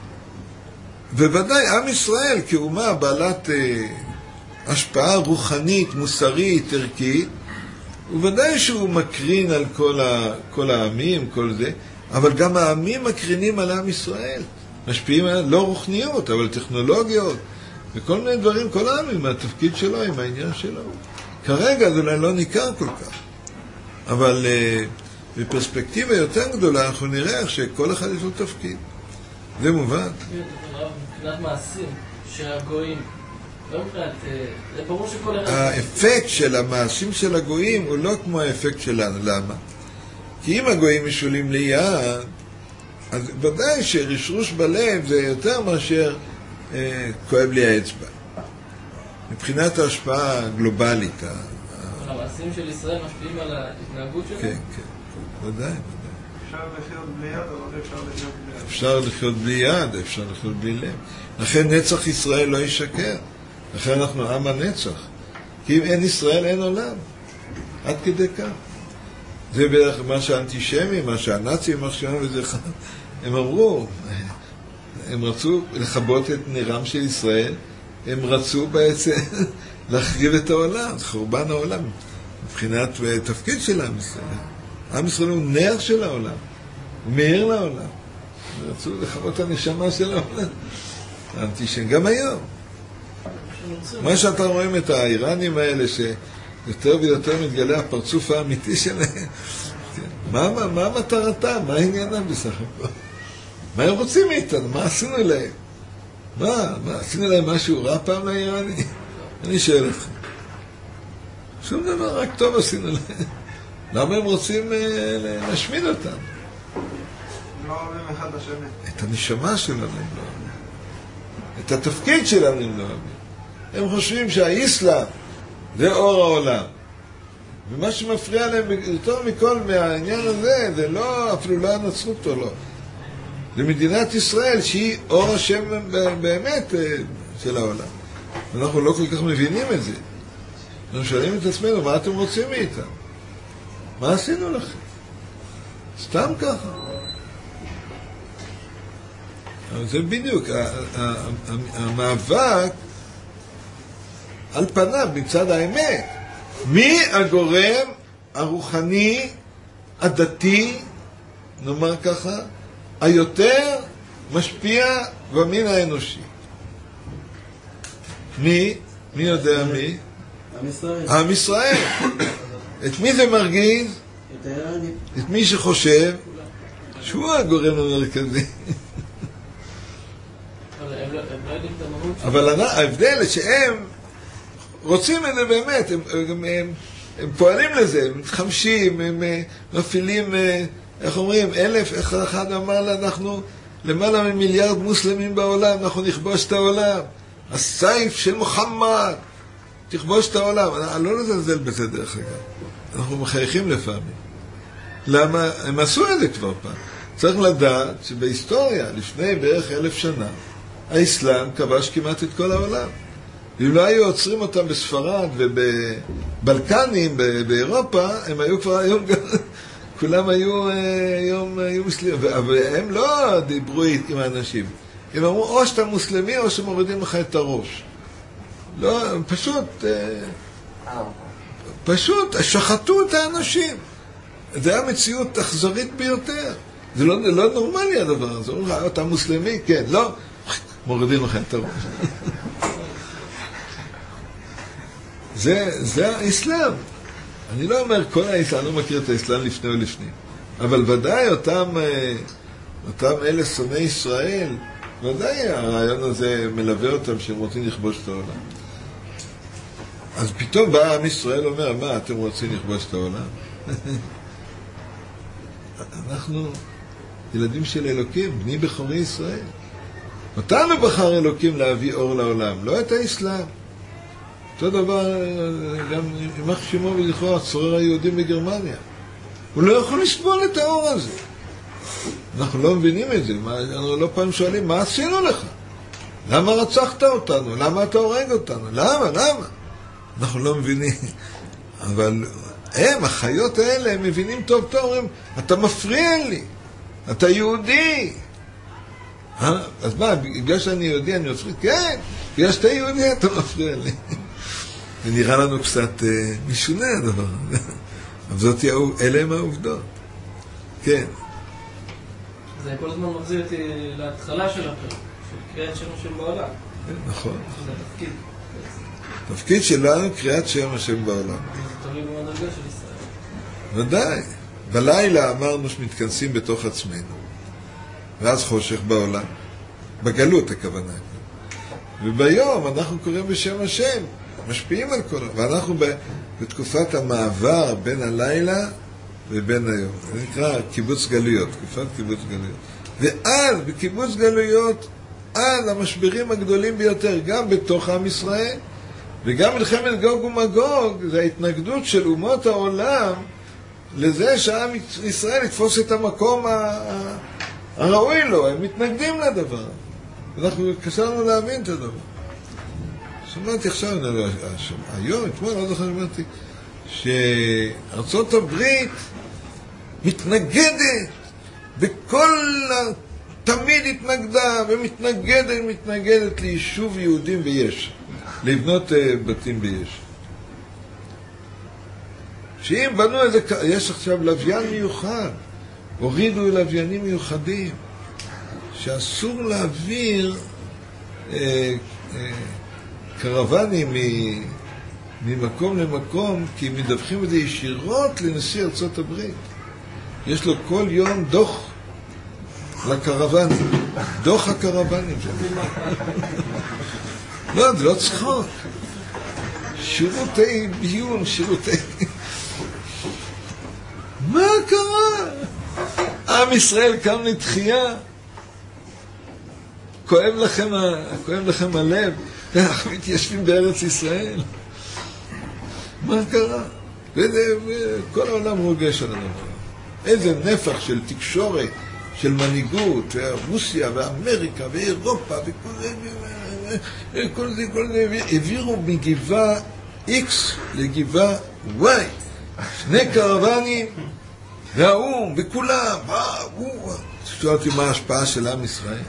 Speaker 1: ובוודאי עם ישראל כאומה בעלת אה, השפעה רוחנית, מוסרית, ערכית, ובוודאי שהוא מקרין על כל, ה, כל העמים, כל זה, אבל גם העמים מקרינים על עם ישראל. משפיעים על, לא רוחניות, אבל טכנולוגיות, וכל מיני דברים, כל העם עם התפקיד שלו, עם העניין שלו. כרגע זה אולי לא ניכר כל כך. אבל uh, בפרספקטיבה יותר גדולה, אנחנו נראה שכל אחד יש לו תפקיד. זה מובן.
Speaker 6: מבחינת מעשים שהגויים, לא מבחינת, זה ברור שכל אחד...
Speaker 1: האפקט של המעשים של הגויים הוא לא כמו האפקט שלנו. למה? כי אם הגויים משולים ליד, אז ודאי שרשרוש בלב זה יותר מאשר אה, כואב לי האצבע. מבחינת ההשפעה הגלובלית.
Speaker 6: המעשים של ישראל משפיעים על ההתנהגות שלנו?
Speaker 1: כן, כן, ודאי, ודאי.
Speaker 3: אפשר לחיות בלי יד, אבל אפשר לחיות בלי יד.
Speaker 1: אפשר לחיות בלי יד, אפשר לחיות בלי לב. לכן נצח ישראל לא ישקר. לכן אנחנו עם הנצח. כי אם אין ישראל אין עולם. עד כדי כך. זה בערך מה שהאנטישמים, מה שהנאצים, מה שהם וזה אחד. הם אמרו, הם רצו לכבות את נירם של ישראל, הם רצו בעצם להחריב את העולם, זה חורבן העולם, מבחינת תפקיד של עם ישראל. עם ישראל הוא נר של העולם, הוא מאיר לעולם. הם רצו לכבות את הנשמה של העולם. האנטישמים, גם היום. מה שאתה רואים את האיראנים האלה, שיותר ויותר מתגלה הפרצוף האמיתי שלהם, מה, מה, מה מטרתם? מה העניינם בסך הכל? מה הם רוצים מאיתנו? מה עשינו להם? מה? מה? עשינו להם משהו רע פעם לאיראני? אני שואל אתכם. שום דבר, רק טוב עשינו להם. למה הם רוצים להשמיד אותם?
Speaker 3: לא אוהבים אחד בשני.
Speaker 1: את הנשמה שלנו הם לא אוהבים. את התפקיד שלנו הם לא אוהבים. הם חושבים שהאסלאם זה אור העולם. ומה שמפריע להם יותר מכל מהעניין הזה, זה לא, אפילו לא הנצרות או לא. זה מדינת ישראל שהיא אור השם באמת של העולם. אנחנו לא כל כך מבינים את זה. אנחנו שואלים את עצמנו, מה אתם רוצים מאיתם? מה עשינו לכם? סתם ככה. אבל זה בדיוק, המאבק על פניו מצד האמת. מי הגורם הרוחני, הדתי, נאמר ככה, היותר משפיע במין האנושי? מי? מי יודע מי?
Speaker 2: עם ישראל.
Speaker 1: עם ישראל. את מי זה מרגיז?
Speaker 2: את האיראנים.
Speaker 1: את מי שחושב שהוא הגורם המרכזי.
Speaker 6: אבל הם לא יודעים את המהות.
Speaker 1: אבל ההבדל שהם רוצים את זה באמת, הם, הם, הם, הם פועלים לזה, הם מתחמשים, הם מפעילים, איך אומרים, אלף, איך אחד אמר לה, אנחנו למעלה ממיליארד מוסלמים בעולם, אנחנו נכבוש את העולם. הסייף של מוחמד, תכבוש את העולם. אני לא נזלזל בזה דרך אגב. אנחנו מחייכים לפעמים. למה? הם עשו את זה כבר פעם. צריך לדעת שבהיסטוריה, לפני בערך אלף שנה, האסלאם כבש כמעט את כל העולם. אם לא היו עוצרים אותם בספרד ובבלקנים, באירופה, הם היו כבר היום גם... כולם היו, היום, היו מוסלמים, והם לא דיברו עם האנשים. הם אמרו, או שאתה מוסלמי, או שמורידים לך את הראש. לא, פשוט, פשוט, שחטו את האנשים. זה היה מציאות אכזרית ביותר. זה לא, לא נורמלי הדבר הזה. אומרים לך, אתה מוסלמי? כן. לא, מורידים לך את הראש. זה, זה האסלאם. אני לא אומר, כל האסלאם, אני לא מכיר את האסלאם לפני או לפני. אבל ודאי אותם, אותם אלה שונאי ישראל, ודאי הרעיון הזה מלווה אותם שהם רוצים לכבוש את העולם. אז פתאום בא עם ישראל אומר, מה, אתם רוצים לכבוש את העולם? אנחנו ילדים של אלוקים, בני בכורי ישראל. אותנו בחר אלוקים להביא אור לעולם, לא את האסלאם. אותו דבר, גם ימח שמו וזכרו, הצורר היהודים בגרמניה. הוא לא יכול לסבול את האור הזה. אנחנו לא מבינים את זה. אנחנו לא פעם שואלים, מה עשינו לך? למה רצחת אותנו? למה אתה הורג אותנו? למה? למה? אנחנו לא מבינים. אבל הם, החיות האלה, הם מבינים טוב טוב, אומרים, אתה מפריע לי. אתה יהודי. אז מה, בגלל שאני יהודי אני מפריע? כן, בגלל שאתה יהודי אתה מפריע לי. זה נראה לנו קצת אה, משונה הדבר. אבל זאת יהוא, אלה הם העובדות. כן.
Speaker 6: זה כל הזמן מחזיר אותי להתחלה של הפרק, של קריאת שם השם בעולם.
Speaker 1: נכון.
Speaker 6: זה תפקיד.
Speaker 1: תפקיד שלנו קריאת שם השם בעולם.
Speaker 6: זה תלוי במדרגה של ישראל.
Speaker 1: ודאי. בלילה אמרנו שמתכנסים בתוך עצמנו. ואז חושך בעולם. בגלות הכוונה. וביום אנחנו קוראים בשם השם. משפיעים על כל... ואנחנו בתקופת המעבר בין הלילה ובין היום. זה נקרא קיבוץ גלויות, תקופת קיבוץ גלויות. ואז בקיבוץ גלויות, על המשברים הגדולים ביותר, גם בתוך עם ישראל, וגם מלחמת גוג ומגוג, זה ההתנגדות של אומות העולם לזה שהעם ישראל יתפוס את המקום הראוי לו. הם מתנגדים לדבר. אנחנו קשה לנו להבין את הדבר. שמעתי עכשיו, היום, אתמול, לא זוכר, שמעתי, שארצות הברית מתנגדת, בכל, תמיד התנגדה, ומתנגדת, מתנגדת ליישוב יהודים ביש, לבנות בתים ביש. שאם בנו איזה, יש עכשיו לוויין מיוחד, הורידו לוויינים מיוחדים, שאסור להעביר אה, אה, קרוונים ממקום למקום, כי הם מדווחים את זה ישירות לנשיא ארצות הברית. יש לו כל יום דוח לקרוונים, דוח הקרוונים. לא, זה לא צחוק. שירותי ביון, שירותי... מה קרה? עם ישראל קם לתחייה. כואב לכם, כואב לכם הלב. אנחנו מתיישבים בארץ ישראל. מה קרה? וכל העולם רוגש על הדבר. איזה נפח של תקשורת, של מנהיגות, רוסיה ואמריקה ואירופה וכל זה, כל זה, כל זה, העבירו מגבעה X לגבעה Y. שני קרוונים, והאום, וכולם, וואו, שואל אותי מה ההשפעה של עם ישראל?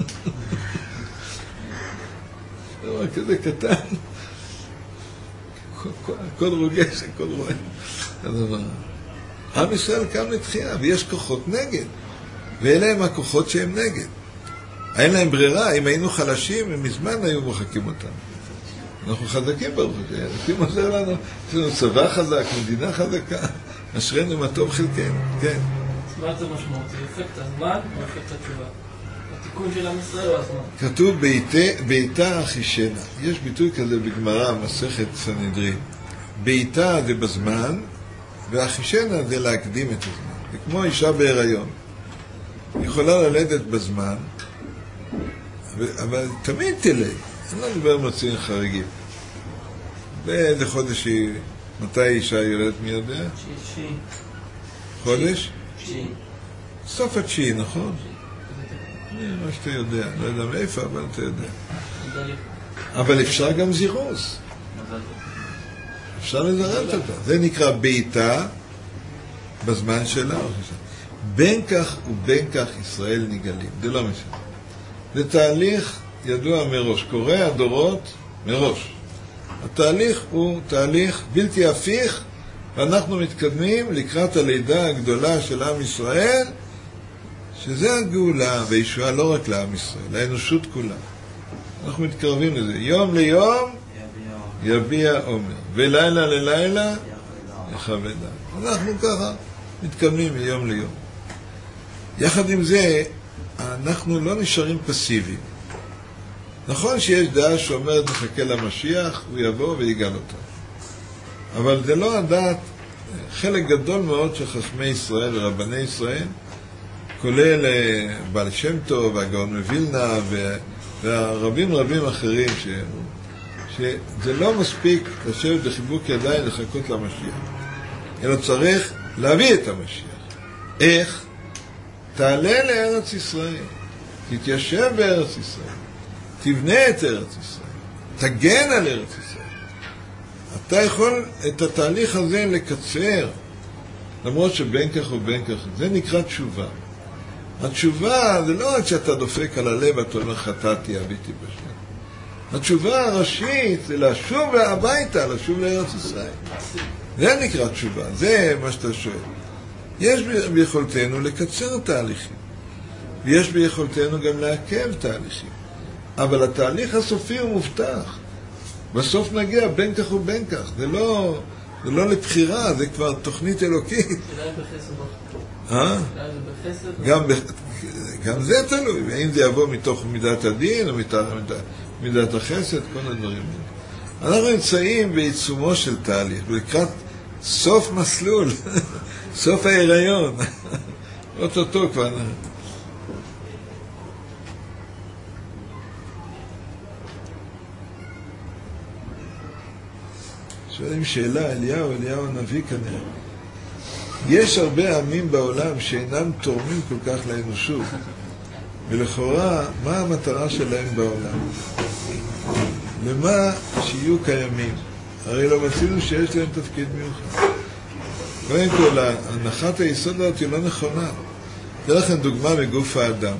Speaker 1: דבר כזה קטן, הכל רוגש, הכל רואה. עם ישראל קם לתחייה, ויש כוחות נגד, ואלה הם הכוחות שהם נגד. אין להם ברירה, אם היינו חלשים, הם מזמן היו מוחקים אותם. אנחנו חזקים ברוך השם, אלוקים עוזר לנו, יש לנו צבא חזק, מדינה חזקה, אשרינו מה טוב חלקנו, כן.
Speaker 6: מה זה משמעות? זה אפקט הזמן או אפקט התשובה? תיקון של עם ישראל או הזמן?
Speaker 1: כתוב בעיתה אחישנה. יש ביטוי כזה בגמרא, מסכת סנהדרין. בעיתה זה בזמן, ואחישנה זה להקדים את הזמן. זה כמו אישה בהיריון. היא יכולה ללדת בזמן, אבל תמיד תלד. אני לא מדבר מוצאים חריגים. באיזה חודש היא, מתי אישה יולדת, מי יודע?
Speaker 6: תשיעי.
Speaker 1: חודש?
Speaker 6: תשיעי.
Speaker 1: סוף התשיעי, נכון? מה שאתה יודע, לא יודע מאיפה, אבל אתה יודע. אבל אפשר גם זירוס. אפשר לזרז אותה. זה נקרא בעיתה בזמן שלה. בין כך ובין כך ישראל נגלים. זה לא משנה. זה תהליך ידוע מראש. קורא הדורות מראש. התהליך הוא תהליך בלתי הפיך, ואנחנו מתקדמים לקראת הלידה הגדולה של עם ישראל, שזה הגאולה והישועה לא רק לעם ישראל, לאנושות כולה. אנחנו מתקרבים לזה. יום ליום יביע עומר, ולילה ללילה יכבד דם. אנחנו ככה מתקדמים מיום ליום. יחד עם זה, אנחנו לא נשארים פסיביים. נכון שיש דעה שאומרת נחכה למשיח, הוא יבוא ויגאל אותה. אבל זה לא הדעת, חלק גדול מאוד של חכמי ישראל ורבני ישראל, כולל בעל שם טוב והגאון מווילנה והרבים רבים אחרים, ש... שזה לא מספיק לשבת בחיבוק ידיים לחכות למשיח, אלא צריך להביא את המשיח. איך? תעלה לארץ ישראל, תתיישב בארץ ישראל, תבנה את ארץ ישראל, תגן על ארץ ישראל. אתה יכול את התהליך הזה לקצר, למרות שבין כך ובין כך, זה נקרא תשובה. התשובה זה לא רק שאתה דופק על הלב ואתה אומר חטאתי, הביתי בשם. התשובה הראשית זה לשוב הביתה, לשוב לארץ ישראל. זה נקרא תשובה, זה מה שאתה שואל. יש ביכולתנו לקצר תהליכים, ויש ביכולתנו גם לעכב תהליכים. אבל התהליך הסופי הוא מובטח. בסוף נגיע בין כך ובין כך. זה לא, זה לא לבחירה, זה כבר תוכנית אלוקית.
Speaker 6: אולי בחסד.
Speaker 1: אה?
Speaker 6: אולי זה בחסד.
Speaker 1: גם, גם זה תלוי. האם זה יבוא מתוך מידת הדין או מתוך מידת החסד, כל הדברים האלה. אנחנו נמצאים בעיצומו של תהליך, לקראת סוף מסלול, סוף ההיריון. אותו כבר. שואלים שאלה, אליהו, אליהו הנביא כנראה. יש הרבה עמים בעולם שאינם תורמים כל כך לאנושות, ולכאורה, מה המטרה שלהם בעולם? למה שיהיו קיימים? הרי לא מצינו שיש להם תפקיד מיוחד. קודם כל, הנחת היסוד הזאת היא לא נכונה. זה לכם דוגמה מגוף האדם.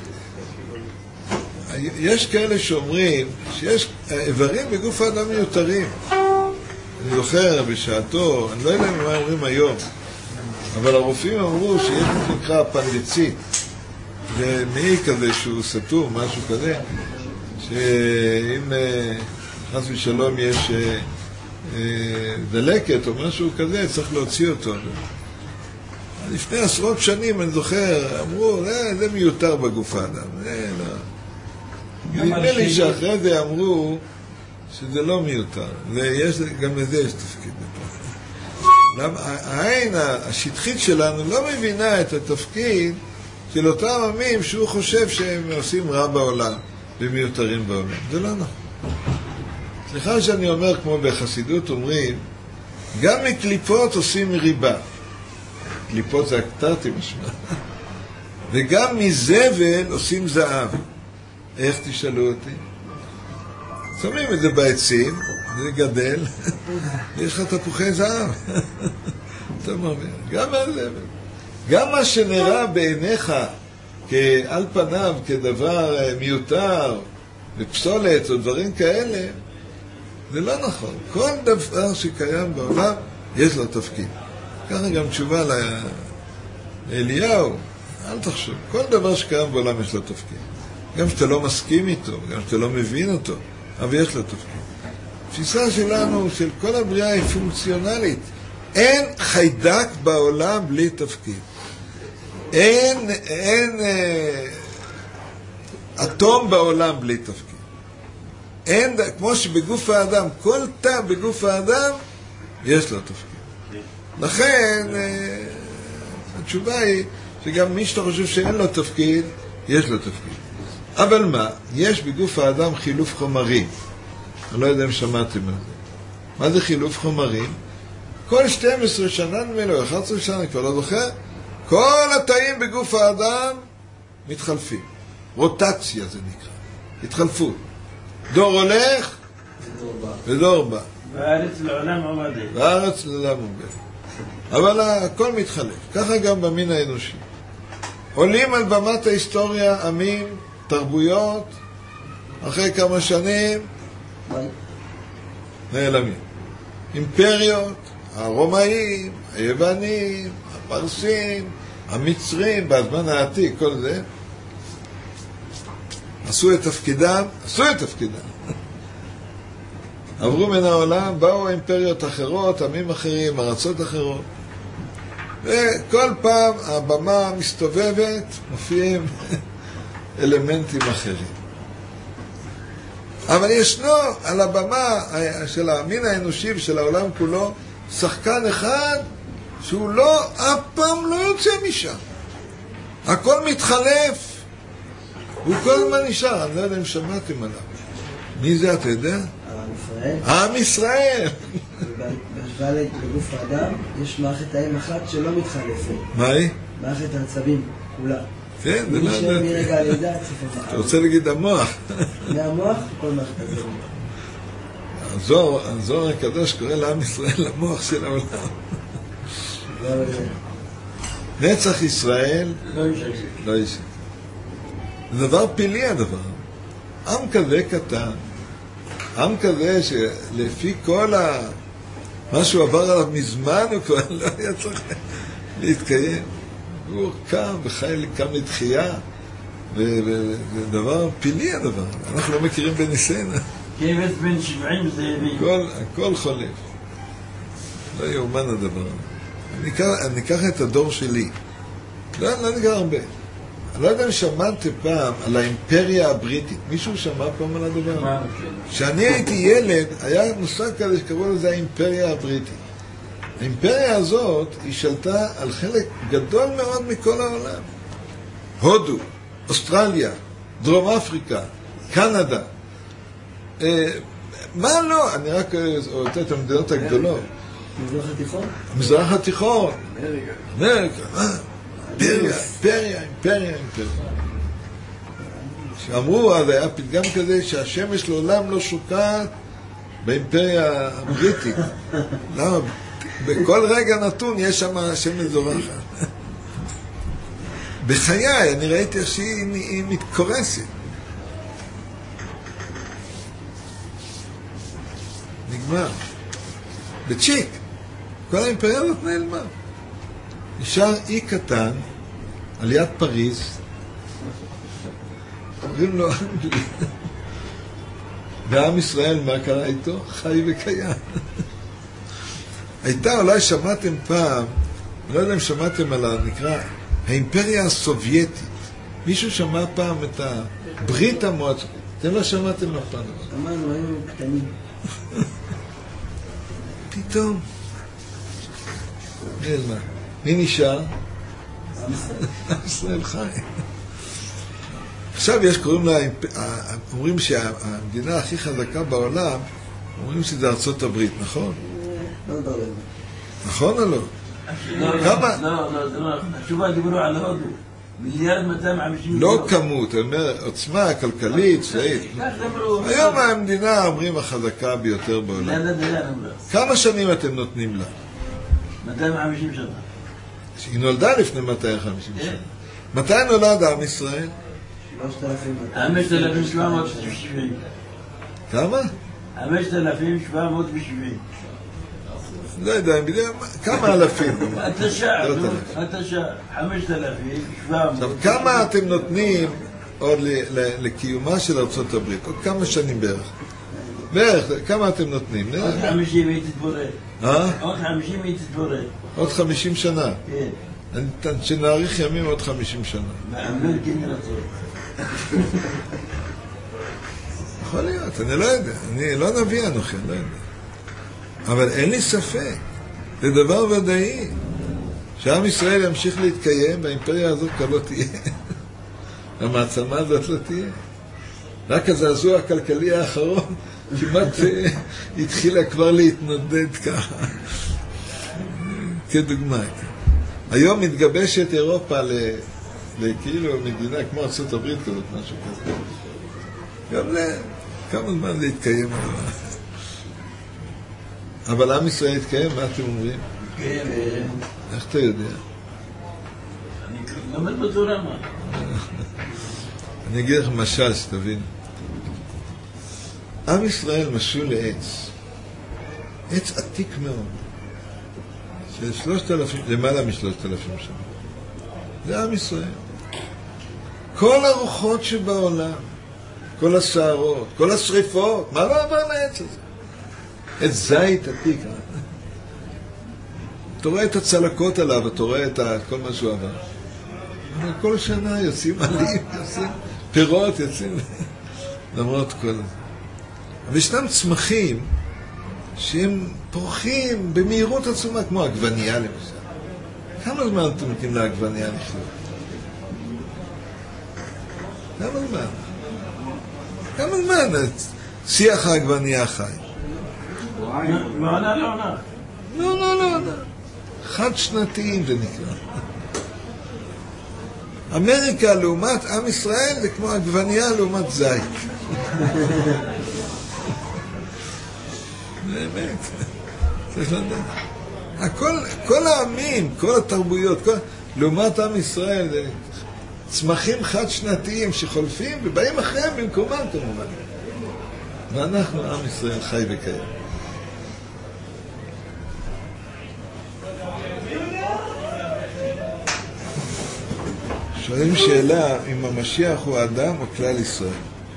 Speaker 1: יש כאלה שאומרים שיש איברים בגוף האדם מיותרים. אני זוכר בשעתו, אני לא יודע מה אומרים היום, אבל הרופאים אמרו שיש נקרא אפנדיצית. זה מעי כזה שהוא סתום, משהו כזה, שאם חס ושלום יש דלקת או משהו כזה, צריך להוציא אותו. לפני עשרות שנים, אני זוכר, אמרו, זה מיותר בגוף האדם. זה לא. נדמה לי שאחרי זה אמרו שזה לא מיותר. ויש, גם לזה יש תפקיד. העין השטחית שלנו לא מבינה את התפקיד של אותם עמים שהוא חושב שהם עושים רע בעולם ומיותרים בעולם. זה לא נכון. סליחה שאני אומר, כמו בחסידות אומרים, גם מקליפות עושים ריבה. קליפות זה הקטרתי משמע. וגם מזבל עושים זהב. איך תשאלו אותי? שמים את זה בעצים, זה גדל, יש לך תפוחי זהב. אתה מבין? גם הזבל. גם מה שנראה בעיניך כעל פניו, כדבר מיותר, ופסולת או דברים כאלה, זה לא נכון. כל דבר שקיים בעולם, יש לו תפקיד. ככה גם תשובה לאליהו, אל תחשוב. כל דבר שקיים בעולם יש לו תפקיד. גם שאתה לא מסכים איתו, גם שאתה לא מבין אותו, אבל יש לו תפקיד. התפיסה שלנו, של כל הבריאה, היא פונקציונלית. אין חיידק בעולם בלי תפקיד. אין, אין, אטום בעולם בלי תפקיד. אין, כמו שבגוף האדם, כל תא בגוף האדם, יש לו תפקיד. לכן, התשובה היא שגם מי שאתה חושב שאין לו תפקיד, יש לו תפקיד. אבל מה? יש בגוף האדם חילוף חומרים. אני לא יודע אם שמעתם על זה. מה זה חילוף חומרים? כל שתים עשרה שנה נמלו, אחת עשרה שנה, אני כבר לא זוכר, כל התאים בגוף האדם מתחלפים. רוטציה זה נקרא. התחלפות. דור הולך ודור בא.
Speaker 7: והארץ לעולם עומדת.
Speaker 1: והארץ לעולם עומדת. אבל הכל מתחלף. ככה גם במין האנושי. עולים על במת ההיסטוריה עמים, תרבויות, אחרי כמה שנים נעלמים. אימפריות, הרומאים, היוונים, הפרסים, המצרים, בזמן העתיק, כל זה, עשו את תפקידם, עשו את תפקידם. עברו מן העולם, באו אימפריות אחרות, עמים אחרים, ארצות אחרות. וכל פעם הבמה מסתובבת, מופיעים אלמנטים אחרים. אבל ישנו על הבמה של המין האנושי ושל העולם כולו, שחקן אחד שהוא לא, אף פעם לא יוצא משם. הכל מתחלף. הוא כל הזמן נשאר, אני לא יודע אם שמעתם עליו. מי זה, אתה יודע?
Speaker 2: עם ישראל.
Speaker 1: עם ישראל.
Speaker 2: בהשוואה לגוף האדם, יש מערכת תאים אחת שלא מתחלפת.
Speaker 1: מה היא?
Speaker 2: מערכת העצבים, כולה.
Speaker 1: כן, זה לא
Speaker 2: יודע.
Speaker 1: יודע.
Speaker 2: מרגע הלידה, צריך
Speaker 1: אתה רוצה להגיד המוח.
Speaker 2: מהמוח, כל מערכת העצבים.
Speaker 1: הזוהר, הזוהר הקדוש קורא לעם ישראל המוח של העולם. נצח ישראל לא יישאר. זה דבר פילי הדבר. עם כזה קטן, עם כזה שלפי כל ה... מה שהוא עבר עליו מזמן הוא כבר לא היה צריך להתקיים. הוא קם וחי קם לתחייה, וזה דבר פילי הדבר. אנחנו לא מכירים בניסינו.
Speaker 7: כבש בן שבעים זאבים.
Speaker 1: הכל, הכל חולף. לא יאומן הדבר. אני אקח, אני אקח את הדור שלי. לא, לא נקרא הרבה. אני לא יודע אם שמעתם פעם על האימפריה הבריטית. מישהו שמע פעם על הדבר? כשאני הייתי ילד, היה מושג כזה שקראו לזה האימפריה הבריטית. האימפריה הזאת היא שלטה על חלק גדול מאוד מכל העולם. הודו, אוסטרליה, דרום אפריקה, קנדה. מה לא? אני רק רוצה את המדינות הגדולות.
Speaker 2: מזרח התיכון?
Speaker 1: המזרח התיכון. אמריקה. אמריקה, מה? אימפריה, אימפריה, אימפריה, אימפריה. שאמרו, אז היה פתגם כזה שהשמש לעולם לא שוקעת באימפריה הבריטית. למה? בכל רגע נתון יש שם השמש זורחת. בחיי, אני ראיתי איך שהיא מתקורסת. נגמר. בצ'יק. כל האימפריה הזאת נעלמה. נשאר אי קטן על יד פריז, קוראים לו אנגליה. ועם ישראל, מה קרה איתו? חי וקיים. הייתה, אולי שמעתם פעם, לא יודע אם שמעתם על הנקרא, האימפריה הסובייטית. מישהו שמע פעם את הברית המועצות? אתם לא שמעתם אף פעם.
Speaker 2: אמרנו, היינו קטנים.
Speaker 1: פתאום. נעלמה. מי נשאר? עם ישראל חי. עכשיו יש, קוראים לה, אומרים שהמדינה הכי חזקה בעולם, אומרים שזה ארצות הברית, נכון?
Speaker 2: לא יודע.
Speaker 1: נכון או לא?
Speaker 7: כמה? לא, לא, זה לא. התשובה דיברו על הודו. מיליארד מאתיים וחמישים.
Speaker 1: לא כמות, אני אומר, עוצמה כלכלית, צבאית. היום המדינה, אומרים, החזקה ביותר בעולם. כמה שנים אתם נותנים לה?
Speaker 7: מאתיים וחמישים שנה.
Speaker 1: היא נולדה לפני מאתיים וחמישים שנה. מתי נולד עם ישראל?
Speaker 7: חמשת אלפים שבע מאות ושבעים.
Speaker 1: כמה?
Speaker 7: חמשת אלפים שבע מאות ושבעים.
Speaker 1: לא יודע, כמה אלפים?
Speaker 7: אתה שעה, אתה שעה, חמשת אלפים שבע מאות.
Speaker 1: עכשיו, כמה אתם נותנים עוד לקיומה של ארצות הברית? עוד כמה שנים בערך? בערך, כמה אתם נותנים?
Speaker 7: עוד חמישים היא תתבורר.
Speaker 1: אה?
Speaker 7: עוד חמישים היא תתבורר.
Speaker 1: עוד חמישים שנה?
Speaker 7: כן.
Speaker 1: שנאריך ימים עוד חמישים שנה.
Speaker 7: מאמן כן רצון.
Speaker 1: יכול להיות, אני לא יודע. אני לא נביא אנוכי, אני לא יודע. אבל אין לי ספק, זה דבר ודאי, שעם ישראל ימשיך להתקיים, והאימפריה הזאת כבר לא תהיה. המעצמה הזאת לא תהיה. רק הזעזוע הכלכלי האחרון כמעט התחילה כבר להתנודד ככה. כדוגמה. היום מתגבשת אירופה לכאילו מדינה כמו ארצות הברית כזאת, משהו כזה. גם לכמה זמן זה יתקיים. אבל עם ישראל יתקיים, מה אתם אומרים?
Speaker 7: יתקיים.
Speaker 1: איך אתה יודע?
Speaker 7: אני לומד בתורה מה.
Speaker 1: אני אגיד לך משל שתבין. עם ישראל משול לעץ. עץ עתיק מאוד. של שלושת אלפים, למעלה משלושת אלפים שנה. זה עם ישראל. כל הרוחות שבעולם, כל הסערות, כל השריפות, מה לא עבר לעץ הזה? עץ זית עתיק. אתה רואה את הצלקות עליו, אתה רואה את כל מה שהוא עבר. אבל כל שנה יוצאים עלים, יוצאים פירות, יוצאים... למרות כל זה. אבל ישנם צמחים שהם פורחים במהירות עצומה, כמו עגבנייה למשל. כמה זמן אתם נותנים לעגבנייה לחיות? כמה זמן? כמה זמן שיח העגבנייה חי?
Speaker 7: מעונה לעונה.
Speaker 1: לא, לא, לא. חד שנתיים זה נקרא. אמריקה לעומת עם ישראל זה כמו עגבנייה לעומת זית. באמת. צריך לדעת. הכל, כל העמים, כל התרבויות, כל, לעומת עם ישראל זה צמחים חד שנתיים שחולפים ובאים אחריהם במקומם כמובן. ואנחנו עם ישראל חי וקיים. שואלים שאלה אם המשיח הוא אדם או כלל ישראל.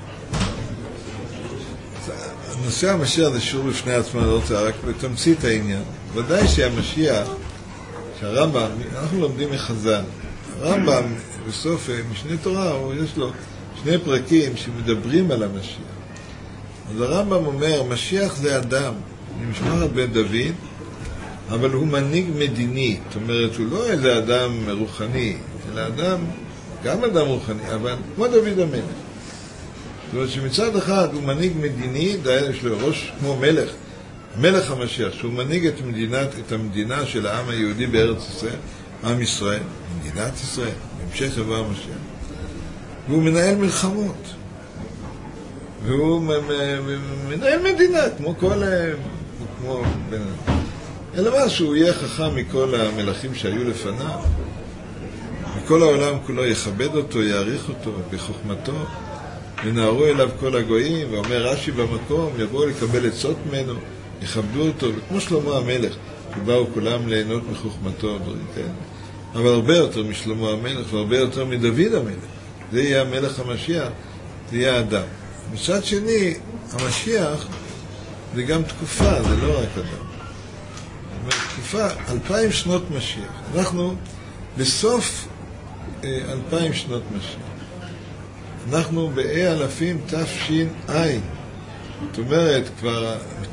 Speaker 1: נושא המשיח זה שור בפני עצמו, לא רוצה רק בתמצית העניין. ודאי שהמשיח, שהרמב"ם, אנחנו לומדים מחז"ל, הרמב"ם בסוף משנה תורה, יש לו שני פרקים שמדברים על המשיח. אז הרמב"ם אומר, משיח זה אדם ממשפחת בן דוד, אבל הוא מנהיג מדיני, זאת אומרת, הוא לא איזה אדם רוחני, אלא אדם, גם אדם רוחני, אבל כמו דוד המלך. זאת אומרת שמצד אחד הוא מנהיג מדיני, יש לו ראש כמו מלך, מלך המשיח, שהוא מנהיג את, מדינת, את המדינה של העם היהודי בארץ ישראל, עם ישראל, מדינת ישראל, בהמשך יבוא המשיח. והוא מנהל מלחמות. והוא מנהל מדינה, כמו כל... כמו... אלא מה שהוא יהיה חכם מכל המלכים שהיו לפניו. וכל העולם כולו יכבד אותו, יעריך אותו בחוכמתו. ונערו אליו כל הגויים, ואומר רש"י במקום, יבואו לקבל עצות ממנו, יכבדו אותו, וכמו שלמה המלך, שבאו כולם ליהנות מחוכמתו, אבל הרבה יותר משלמה המלך, והרבה יותר מדוד המלך. זה יהיה המלך המשיח, זה יהיה האדם. מצד שני, המשיח זה גם תקופה, זה לא רק אדם. תקופה, אלפיים שנות משיח. אנחנו בסוף אה, אלפיים שנות משיח. אנחנו באי אלפים תש"ע. זאת אומרת, כבר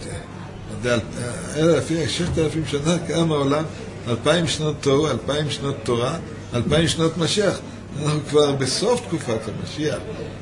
Speaker 1: ששת אלפים שנה קיים העולם, אלפיים שנות תורה, אלפיים שנות תורה, אלפיים שנות משיח. אנחנו כבר בסוף תקופת המשיח.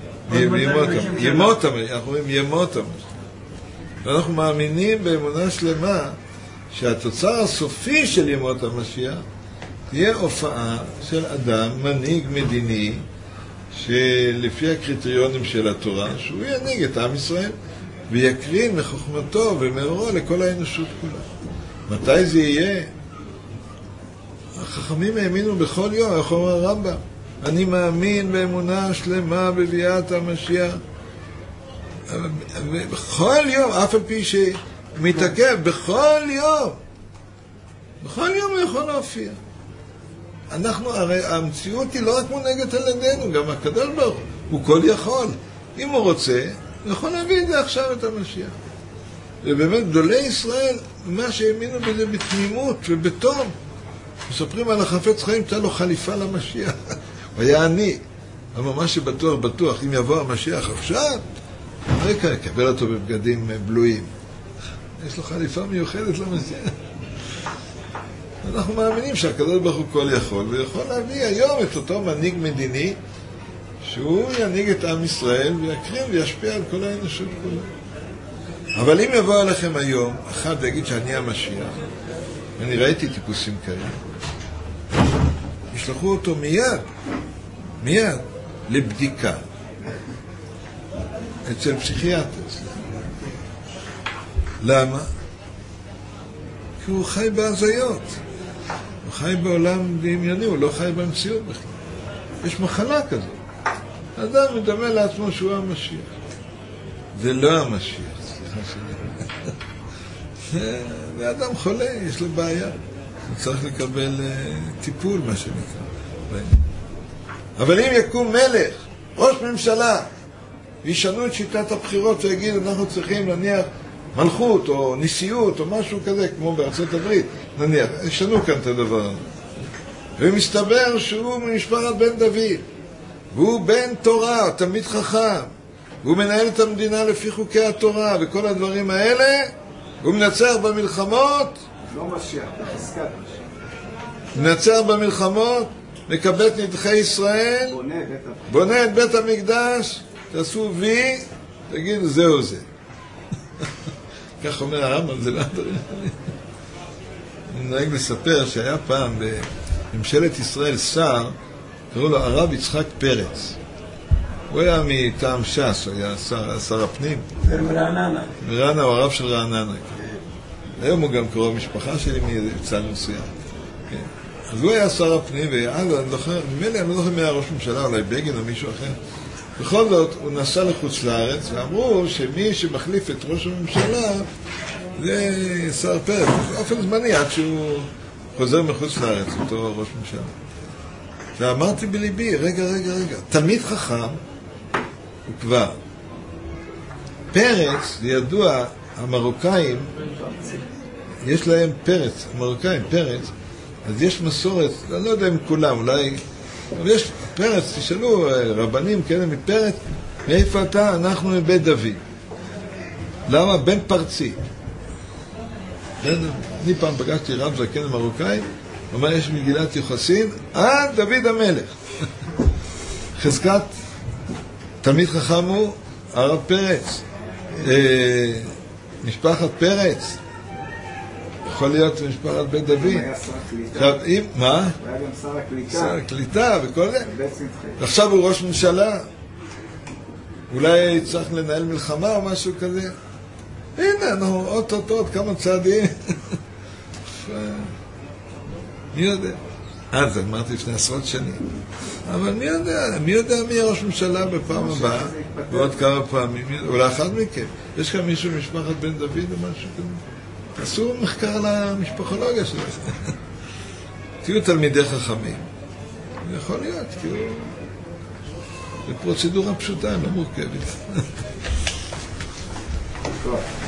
Speaker 1: ימות המשיח, אנחנו רואים ימות המשיח. ואנחנו מאמינים באמונה שלמה שהתוצר הסופי של ימות המשיח תהיה הופעה של אדם, מנהיג מדיני, שלפי הקריטריונים של התורה, שהוא ינהיג את עם ישראל ויקרין מחוכמתו ומאורו לכל האנושות כולה. מתי זה יהיה? החכמים האמינו בכל יום, איך אומר הרמב"ם? אני מאמין באמונה שלמה בביאת המשיח. בכל יום, אף על פי שמתעכב, בכל יום. בכל יום הוא יכול להופיע. אנחנו, הרי המציאות היא לא רק מונהגת על ידינו, גם הקדוש ברוך הוא כל יכול. אם הוא רוצה, הוא יכול להביא את זה עכשיו, את המשיח. ובאמת, גדולי ישראל, מה שהאמינו בזה בתמימות ובתום, מספרים על החפץ חיים, תהיה לו חליפה למשיח. הוא היה עני, אבל מה שבטוח, בטוח, אם יבוא המשיח עכשיו, רקע, יקבל אותו בבגדים בלויים. יש לו חליפה מיוחדת למשיח. אנחנו מאמינים שהקדוש ברוך הוא כל יכול, ויכול להביא היום את אותו מנהיג מדיני, שהוא ינהיג את עם ישראל ויקרין וישפיע על כל האנושות כולה. אבל אם יבוא עליכם היום, אחד ויגיד שאני המשיח, אני ראיתי טיפוסים כאלה, ישלחו אותו מיד, מיד, לבדיקה. אצל פסיכיאטר. למה? כי הוא חי בהזיות. הוא חי בעולם דמיוני, הוא לא חי במציאות בכלל. יש מחלה כזאת. אדם מדמה לעצמו שהוא המשיח. זה לא המשיח, סליחה שלי. זה אדם חולה, יש לו בעיה. הוא צריך לקבל uh, טיפול, מה שנקרא. אבל אם יקום מלך, ראש ממשלה, וישנו את שיטת הבחירות ויגידו, אנחנו צריכים להניח מלכות או נשיאות או משהו כזה, כמו בארצות הברית, נניח, ישנו כאן את הדבר הזה. ומסתבר שהוא ממשפחת בן דוד, והוא בן תורה, תלמיד חכם, והוא מנהל את המדינה לפי חוקי התורה וכל הדברים האלה, הוא מנצח במלחמות,
Speaker 5: לא משיח, בחזקת משיח.
Speaker 1: מנצח במלחמות, מקבל את נדחי ישראל,
Speaker 5: בונה בית המקדש.
Speaker 1: בונה את בית המקדש, תעשו וי, תגידו זהו זה. כך אומר הרמב"ם, זה לא הדברים. אני נוהג לספר שהיה פעם בממשלת ישראל שר, קראו לו הרב יצחק פרץ. הוא היה מטעם ש"ס, הוא היה שר, שר הפנים.
Speaker 7: מרעננה.
Speaker 1: מרעננה, הוא הרב של רעננה. היום הוא גם קרוב משפחה שלי מצד מסוים. אז הוא היה שר הפנים, ואז אני זוכר, ממילא אני לא זוכר מי היה ראש ממשלה, אולי בגין או מישהו אחר. בכל זאת, הוא נסע לחוץ לארץ, ואמרו שמי שמחליף את ראש הממשלה זה שר פרץ, באופן זמני, עד שהוא חוזר מחוץ לארץ, אותו ראש ממשלה. ואמרתי בליבי, רגע, רגע, רגע, תלמיד חכם, הוא כבר. פרץ, זה ידוע, המרוקאים, יש להם פרץ, המרוקאים, פרץ, אז יש מסורת, אני לא יודע אם כולם, אולי, אבל יש פרץ, תשאלו, רבנים כאלה מפרץ, מאיפה אתה? אנחנו מבית דוד. למה? בן פרצי. אני פעם פגשתי רב זקן מרוקאי, הוא אומר, יש מגילת יוחסין, אה, דוד המלך. חזקת, תלמיד חכם הוא, הרב פרץ, אה, משפחת פרץ, יכול להיות משפחת בית דוד.
Speaker 5: היה שר הקליטה.
Speaker 1: מה?
Speaker 5: הוא היה גם שר הקליטה.
Speaker 1: שר הקליטה וכל זה. עכשיו הוא ראש ממשלה. אולי צריך לנהל מלחמה או משהו כזה. הנה, אנחנו עוד עוד עוד כמה צעדים. מי יודע? אז אמרתי לפני עשרות שנים. אבל מי יודע? מי יודע מי ראש ממשלה בפעם הבאה? ועוד כמה פעמים. אולי אחד מכם. יש כאן מישהו משפחת בן דוד או משהו כזה? תעשו מחקר על המשפחולוגיה שלכם. תהיו תלמידי חכמים. יכול להיות, תהיו... זה פרוצדורה פשוטה, לא מורכבת.